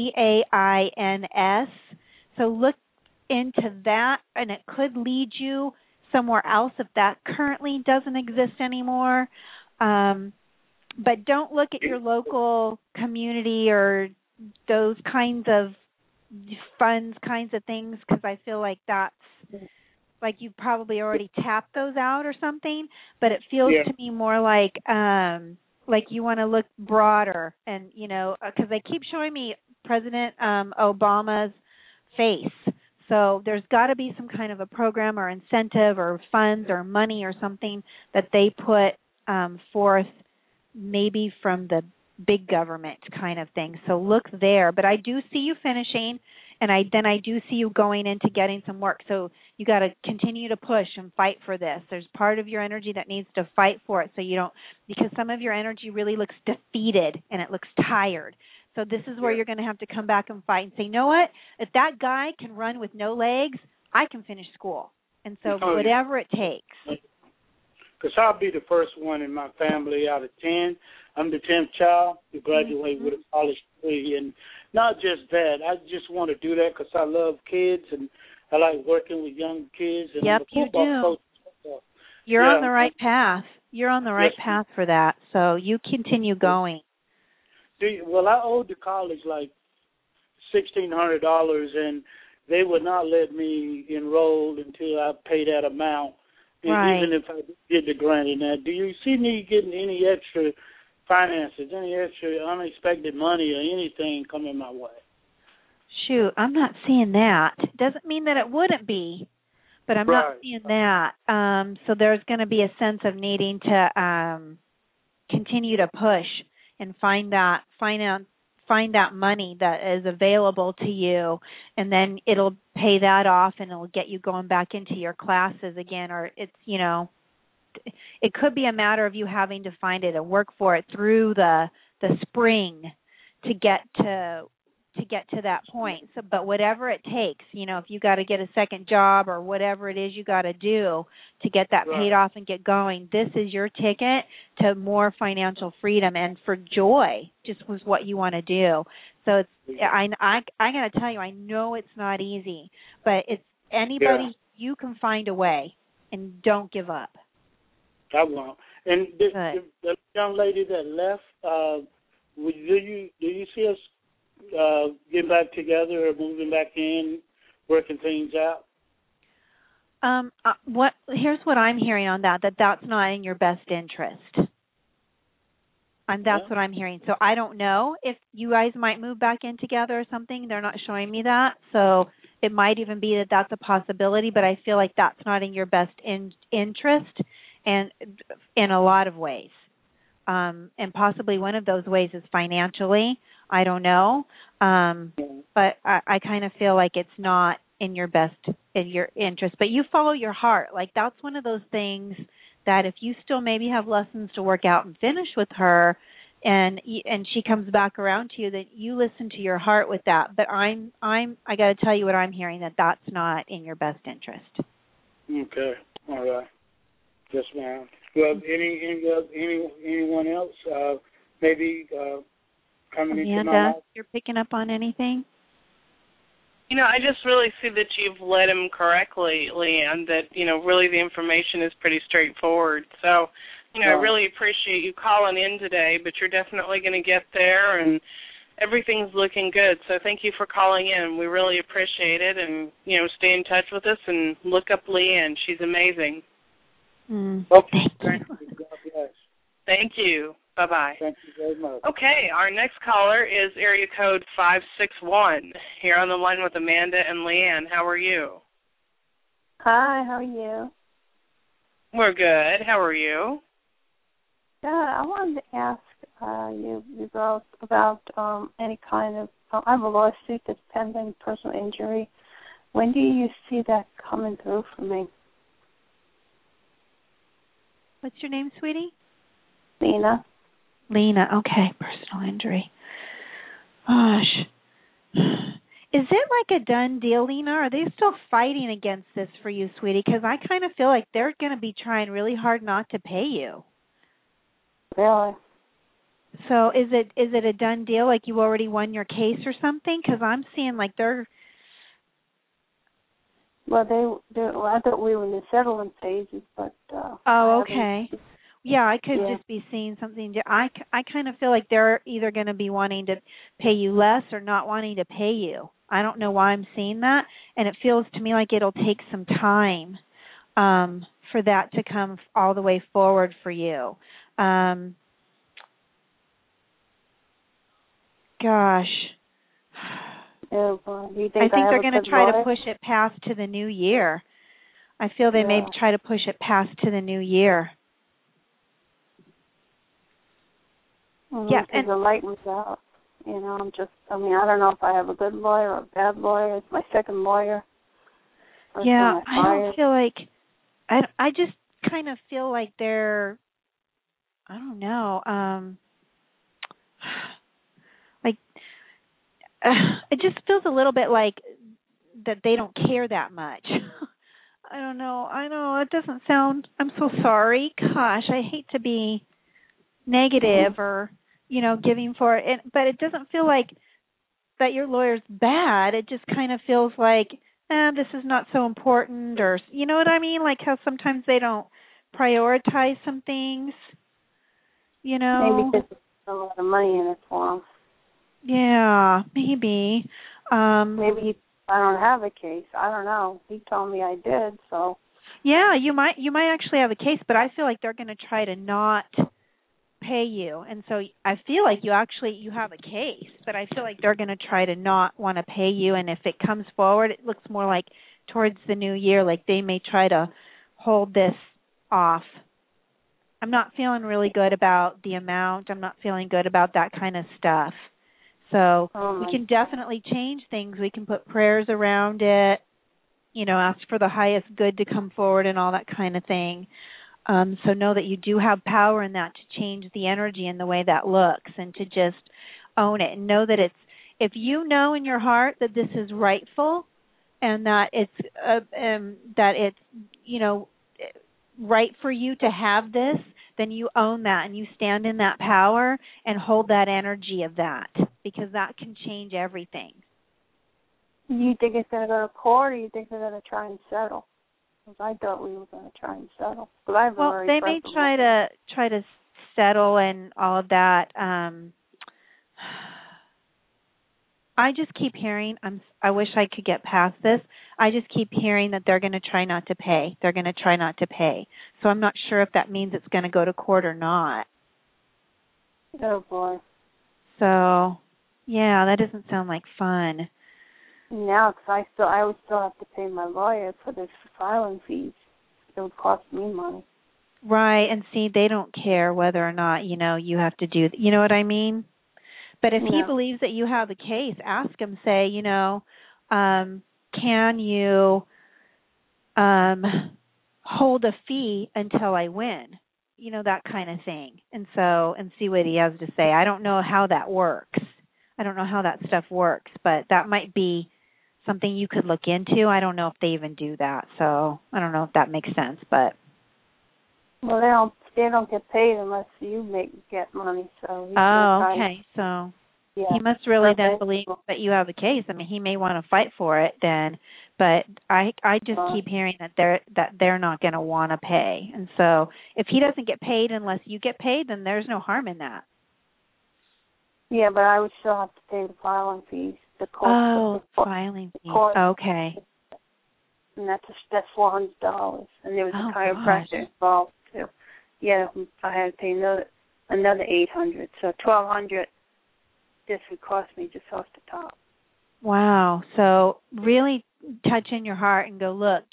GAINS. So look into that, and it could lead you somewhere else if that currently doesn't exist anymore. But don't look at your local community or those kinds of funds, kinds of things, because I feel like that's like you probably already tapped those out or something. But it feels to me more like you want to look broader, and because they keep showing me President Obama's face. So there's got to be some kind of a program or incentive or funds or money or something that they put forth, maybe from the big government kind of thing. So look there. But I do see you finishing, and I do see you going into getting some work. So you got to continue to push and fight for this. There's part of your energy that needs to fight for it, so you don't, because some of your energy really looks defeated and it looks tired. So this is where you're going to have to come back and fight and say, you know what? If that guy can run with no legs, I can finish school. And so whatever it takes. Because I'll be the first one in my family out of 10. I'm the 10th child to graduate with a college degree. And not just that, I just want to do that because I love kids and I like working with young kids. And yep, you do. You're on the right path. You're on the right path for that. So you continue going. Well, I owed the college like $1,600, and they would not let me enroll until I pay that amount. Right. Even if I get the grant in that. Do you see me getting any extra finances, any extra unexpected money or anything coming my way? Shoot, I'm not seeing that. Doesn't mean that it wouldn't be, but I'm not seeing that. So there's going to be a sense of needing to continue to push and find that money that is available to you, and then it'll pay that off and it'll get you going back into your classes again. Or it's, it could be a matter of you having to find it and work for it through the spring to get to that point. So, but whatever it takes, if you got to get a second job or whatever it is you got to do to get that paid off and get going, this is your ticket to more financial freedom and for joy. Just was what you want to do. So it's I got to tell you, I know it's not easy, but it's anybody you can find a way, and don't give up. I won't. And the young lady that left, do you see us getting back together or moving back in, working things out? Here's what I'm hearing on that's not in your best interest. And that's what I'm hearing. So I don't know if you guys might move back in together or something. They're not showing me that. So it might even be that that's a possibility, but I feel like that's not in your best interest, and in a lot of ways. And possibly one of those ways is financially. I don't know. But I kind of feel like it's not in your interest. But you follow your heart. Like, that's one of those things that if you still maybe have lessons to work out and finish with her, she comes back around to you, that you listen to your heart with that. But I got to tell you what I'm hearing, that's not in your best interest. Okay. All right. Yes, ma'am. Well, anyone else maybe coming into my Amanda, life? you're picking up on anything? I just really see that you've led him correctly, Leanne, that, really the information is pretty straightforward. So, I really appreciate you calling in today, but you're definitely going to get there, and everything's looking good. So thank you for calling in. We really appreciate it, and, stay in touch with us and look up Leanne. She's amazing. Okay. Thank you. God bless. Thank you. Bye-bye. Thank you very much. Okay, our next caller is area code 561. Here on the line with Amanda and Leanne. How are you? Hi, how are you? We're good. How are you? Good. I wanted to ask you girls about any kind of, I have a lawsuit that's pending, personal injury. When do you see that coming through for me? What's your name, sweetie? Lena. Lena, okay, personal injury. Gosh. Is it like a done deal, Lena? Are they still fighting against this for you, sweetie? Because I kind of feel like they're going to be trying really hard not to pay you. Really? So is it a done deal, like you already won your case or something? Because I'm seeing like they're... Well, I thought we were in the settlement phases, but... oh, okay. Yeah, I could just be seeing something. I kind of feel like they're either going to be wanting to pay you less or not wanting to pay you. I don't know why I'm seeing that, and it feels to me like it'll take some time for that to come all the way forward for you. Gosh. Oh, you think I think they're going to try lawyer? to push it past to the new year. I feel they may try to push it past to the new year. Yeah, and the light was out. I don't know if I have a good lawyer or a bad lawyer. It's my second lawyer. Yeah, I don't feel like, I just kind of feel like they're, I don't know, it just feels a little bit like that they don't care that much. I don't know. I know it doesn't sound, I'm so sorry. Gosh, I hate to be negative or, giving for it. But it doesn't feel like that your lawyer's bad. It just kind of feels like, this is not so important, or, you know what I mean? Like how sometimes they don't prioritize some things, Maybe because there's a lot of money in it for them. Yeah, maybe. Maybe I don't have a case. I don't know. He told me I did, so. Yeah, you might actually have a case, but I feel like they're going to try to not pay you. And so I feel like you have a case, but I feel like they're going to try to not want to pay you. And if it comes forward, it looks more like towards the new year, like they may try to hold this off. I'm not feeling really good about the amount. I'm not feeling good about that kind of stuff. So we can definitely change things. We can put prayers around it, ask for the highest good to come forward and all that kind of thing. So know that you do have power in that to change the energy and the way that looks, and to just own it and know that if you know in your heart that this is rightful and that it's right for you to have this, then you own that and you stand in that power and hold that energy of that, because that can change everything. You think it's going to go to court, or you think they're going to try and settle? Because I thought we were going to try and settle. Well, they may try to settle and all of that. I just keep hearing, I wish I could get past this. I just keep hearing that they're going to try not to pay. They're going to try not to pay. So I'm not sure if that means it's going to go to court or not. Oh, boy. So, yeah, that doesn't sound like fun. No, because I would still have to pay my lawyer for the filing fees. It would cost me money. Right, and see, they don't care whether or not, you have to do, you know what I mean? But if he believes that you have a case, ask him, say, can you hold a fee until I win? that kind of thing. And see what he has to say. I don't know how that works. I don't know how that stuff works, but that might be something you could look into. I don't know if they even do that, so I don't know if that makes sense, but well, they don't get paid unless you get money. So okay, so he must really then believe that you have a case. I mean, he may want to fight for it then, but I just keep hearing that they're not going to want to pay, and so if he doesn't get paid unless you get paid, then there's no harm in that. Yeah, but I would still have to pay the filing fees. Filing fees. Okay. And that's $400, and there was a chiropractor involved too. Yeah, I had to pay another $800, so $1,200. This would cost me just off the top. Wow. So really touch in your heart and go, look,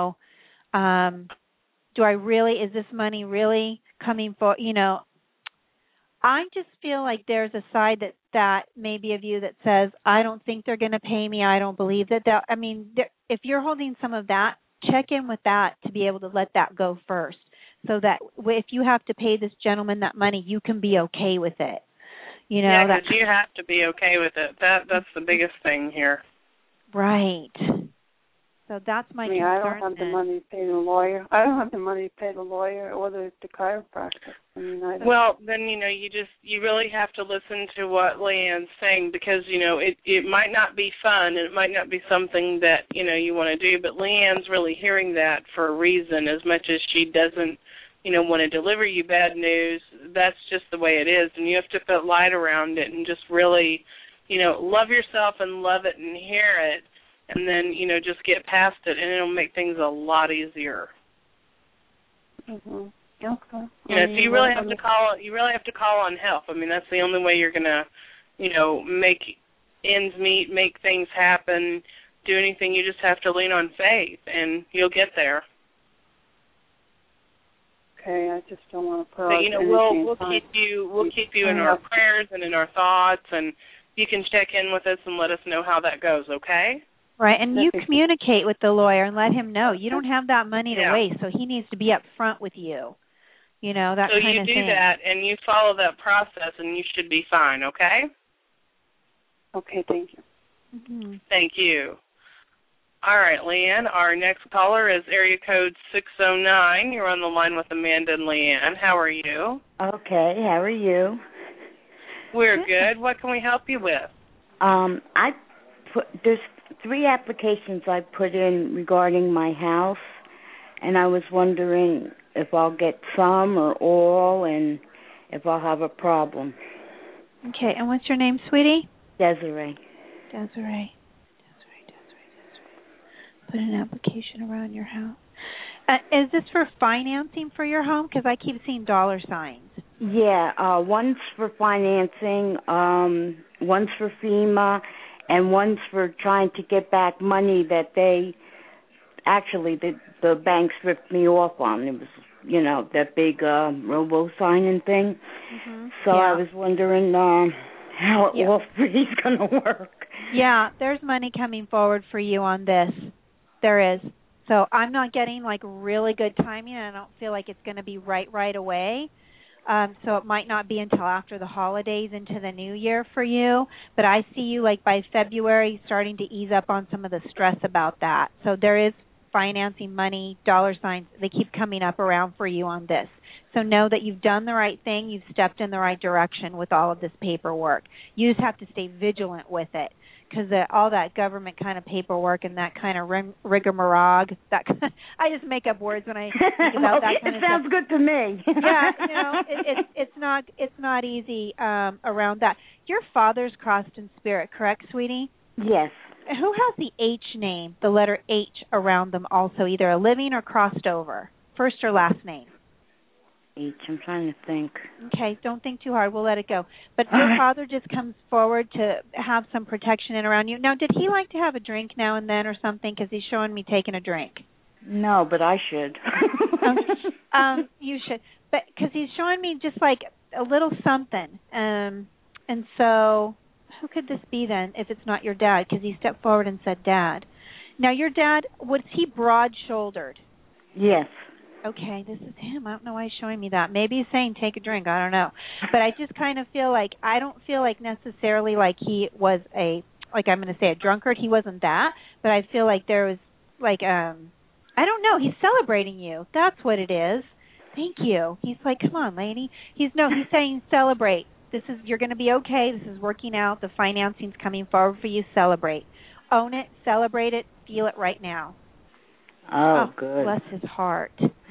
is this money really coming for, I just feel like there's a side that maybe of you that says, I don't think they're going to pay me. I don't believe that. If you're holding some of that, check in with that to be able to let that go first, so that if you have to pay this gentleman that money, you can be okay with it. Yeah, because you have to be okay with it. That's the biggest thing here. Right. So that's my concern. I don't have the money to pay the lawyer. I don't have the money to pay the lawyer or the chiropractor. Well, then you really have to listen to what Leanne's saying, because it might not be fun and it might not be something that you want to do, but Leanne's really hearing that for a reason. As much as she doesn't want to deliver you bad news, that's just the way it is, and you have to put light around it and just really love yourself and love it and hear it. And then, just get past it, and it'll make things a lot easier. Mhm. Okay. So you really have to call. You really have to call on help. I mean, that's the only way you're gonna, make ends meet, make things happen, do anything. You just have to lean on faith, and you'll get there. Okay. I just don't want to put. But we'll keep you in our prayers and in our thoughts, and you can check in with us and let us know how that goes. Okay. Right, and you communicate with the lawyer and let him know you don't have that money to waste, so he needs to be up front with you. That kind of thing. So you do that, and you follow that process, and you should be fine, okay? Okay, thank you. Mm-hmm. Thank you. All right, Leanne, our next caller is area code 609. You're on the line with Amanda and Leanne. How are you? Okay, how are you? We're good. What can we help you with? There's 3 applications I put in regarding my house, and I was wondering if I'll get some or all, and if I'll have a problem. Okay, and what's your name, sweetie? Desiree. Desiree. Put an application around your house. Is this for financing for your home? Because I keep seeing dollar signs. Yeah, one's for financing, one's for FEMA, and one's for trying to get back money that the banks ripped me off on. It was, that big robo-signing thing. Mm-hmm. So I was wondering how all 3 is going to work. Yeah, there's money coming forward for you on this. There is. So I'm not getting, really good timing, and I don't feel like it's going to be right away. So it might not be until after the holidays into the new year for you. But I see you, by February, starting to ease up on some of the stress about that. So there is financing money, dollar signs. They keep coming up around for you on this. So know that you've done the right thing. You've stepped in the right direction with all of this paperwork. You just have to stay vigilant with it, because all that government kind of paperwork and that kind of rigmarole, I just make up words when I think about that kind of stuff. It sounds good to me. Yeah, it's not easy around that. Your father's crossed in spirit, correct, sweetie? Yes. Who has the H name, the letter H around them also, either a living or crossed over, first or last name? H, I'm trying to think. Okay, don't think too hard. We'll let it go. But your father just comes forward to have some protection in around you. Now, did he like to have a drink now and then or something? Because he's showing me taking a drink. No, but I should. You should. But because he's showing me just a little something. And so who could this be then if it's not your dad? Because he stepped forward and said dad. Now, your dad, was he broad-shouldered? Yes. Okay, this is him. I don't know why he's showing me that. Maybe he's saying take a drink. I don't know. But I just kind of feel like I don't feel like necessarily like he was I'm going to say a drunkard. He wasn't that. But I feel like there was like I don't know. He's celebrating you. That's what it is. Thank you. He's like, come on, lady. He's saying celebrate. You're going to be okay. This is working out. The financing's coming forward for you. Celebrate. Own it. Celebrate it. Feel it right now. Oh, good. Bless his heart.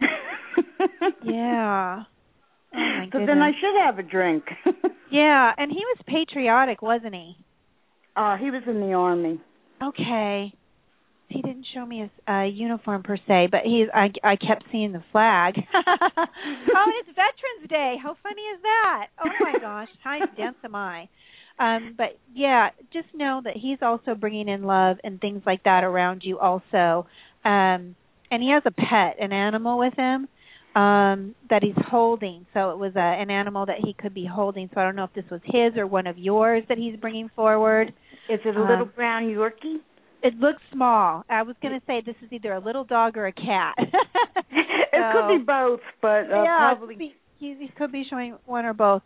Yeah. Oh, my goodness. So then I should have a drink. Yeah, and he was patriotic, wasn't he? He was in the Army. Okay. He didn't show me his uniform per se, but I kept seeing the flag. Oh, it's Veterans Day. How funny is that? Oh, my gosh. How dense am I? But, yeah, just know that he's also bringing in love and things like that around you also. And he has a pet, an animal with him that he's holding. So it was an animal that he could be holding. So I don't know if this was his or one of yours that he's bringing forward. Is it a little brown Yorkie? It looks small. I was going to say this is either a little dog or a cat. It could be both, but probably. He could be showing one or both.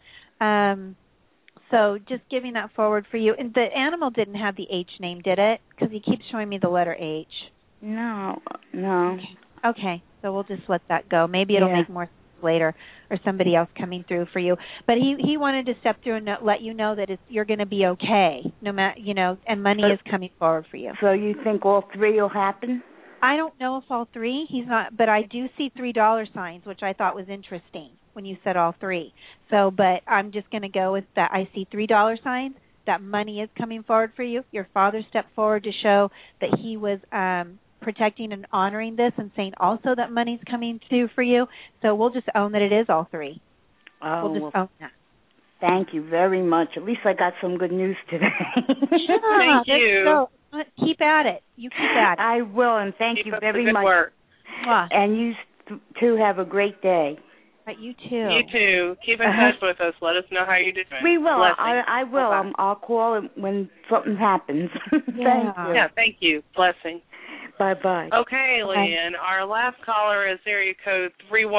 So just giving that forward for you. And the animal didn't have the H name, did it? Because he keeps showing me the letter H. No. Okay, so we'll just let that go. Maybe it'll make more sense later, or somebody else coming through for you. But he wanted to step through and let you know that you're going to be okay, no matter and money is coming forward for you. So you think all three will happen? I don't know if all three. He's not, but I do see $3 signs, which I thought was interesting when you said all three. So, but I'm just going to go with that. I see $3 signs. That money is coming forward for you. Your father stepped forward to show that he was protecting and honoring this, and saying also that money's coming through for you. So we'll just own that it is all three. We'll just own that. Thank you very much. At least I got some good news today. Thank you. Keep at it. You keep at it. I will, and thank you very much. Work. And you too have a great day. You too. You too. Keep in touch with us. Let us know how you're doing. We will. Blessings. I will. I'll call when something happens. Thank you. Yeah, thank you. Blessings. Bye-bye. Okay, Leanne. Our last caller is area code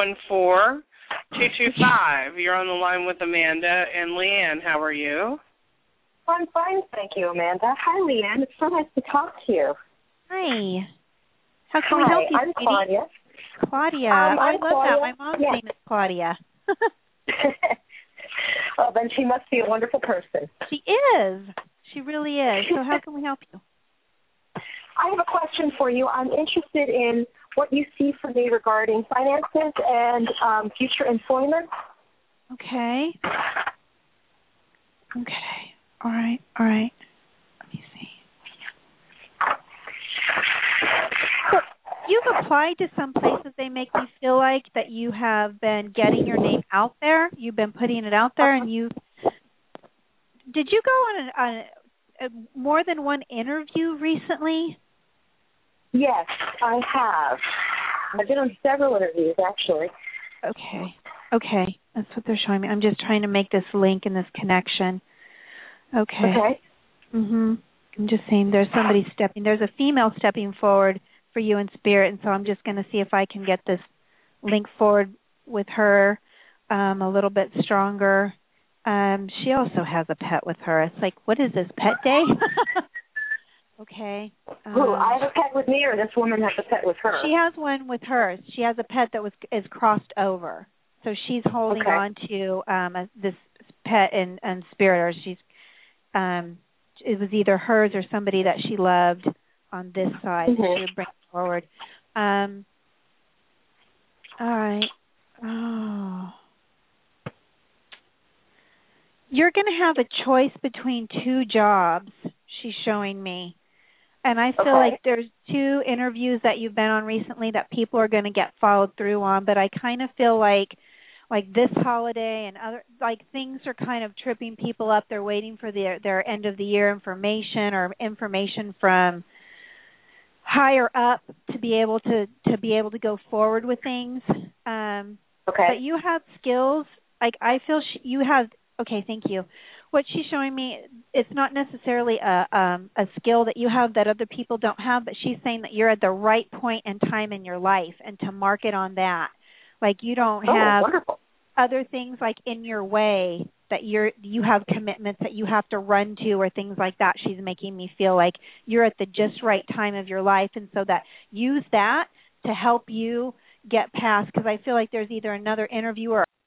314-225. You're on the line with Amanda. And Leanne, how are you? I'm fine, thank you, Amanda. Hi, Leanne. It's so nice to talk to you. Hi. How can we help you, I'm Claudia. Claudia. I'm I love Claudia. that. My mom's name is Claudia. Oh, then she must be a wonderful person. She is. She really is. So how can we help you? I have a question for you. I'm interested in what you see for me regarding finances and future employment. Okay. All right. Let me see. You've applied to some places. They make me feel like that you have been getting your name out there. You've been putting it out there, and did you go on more than one interview recently? Yes, I have. I've been on several interviews, actually. Okay. That's what they're showing me. I'm just trying to make this link and this connection. Okay. I'm just saying there's a female stepping forward for you in spirit, and so I'm just going to see if I can get this link forward with her a little bit stronger. She also has a pet with her. It's like, what is this, pet day? Okay. Who? I have a pet with me, or this woman has a pet with her? She has one with her. She has a pet that is crossed over. So she's holding on to this pet in spirit, or she's it was either hers or somebody that she loved on this side that she would bring forward. All right. Oh. You're going to have a choice between two jobs, she's showing me. And I feel like there's two interviews that you've been on recently that people are going to get followed through on, but I kind of feel like this holiday and other things are kind of tripping people up. They're waiting for their end of the year information or information from higher up to be able to go forward with things. But you have skills. I feel you have. Okay, thank you. what she's showing me, it's not necessarily a skill that you have that other people don't have, but she's saying that you're at the right point in time in your life and to market on that. Like you don't have other things like in your way that you have commitments that you have to run to or things like that. She's making me feel like you're at the just right time of your life, and so that use that to help you get past, because I feel like there's either another interview or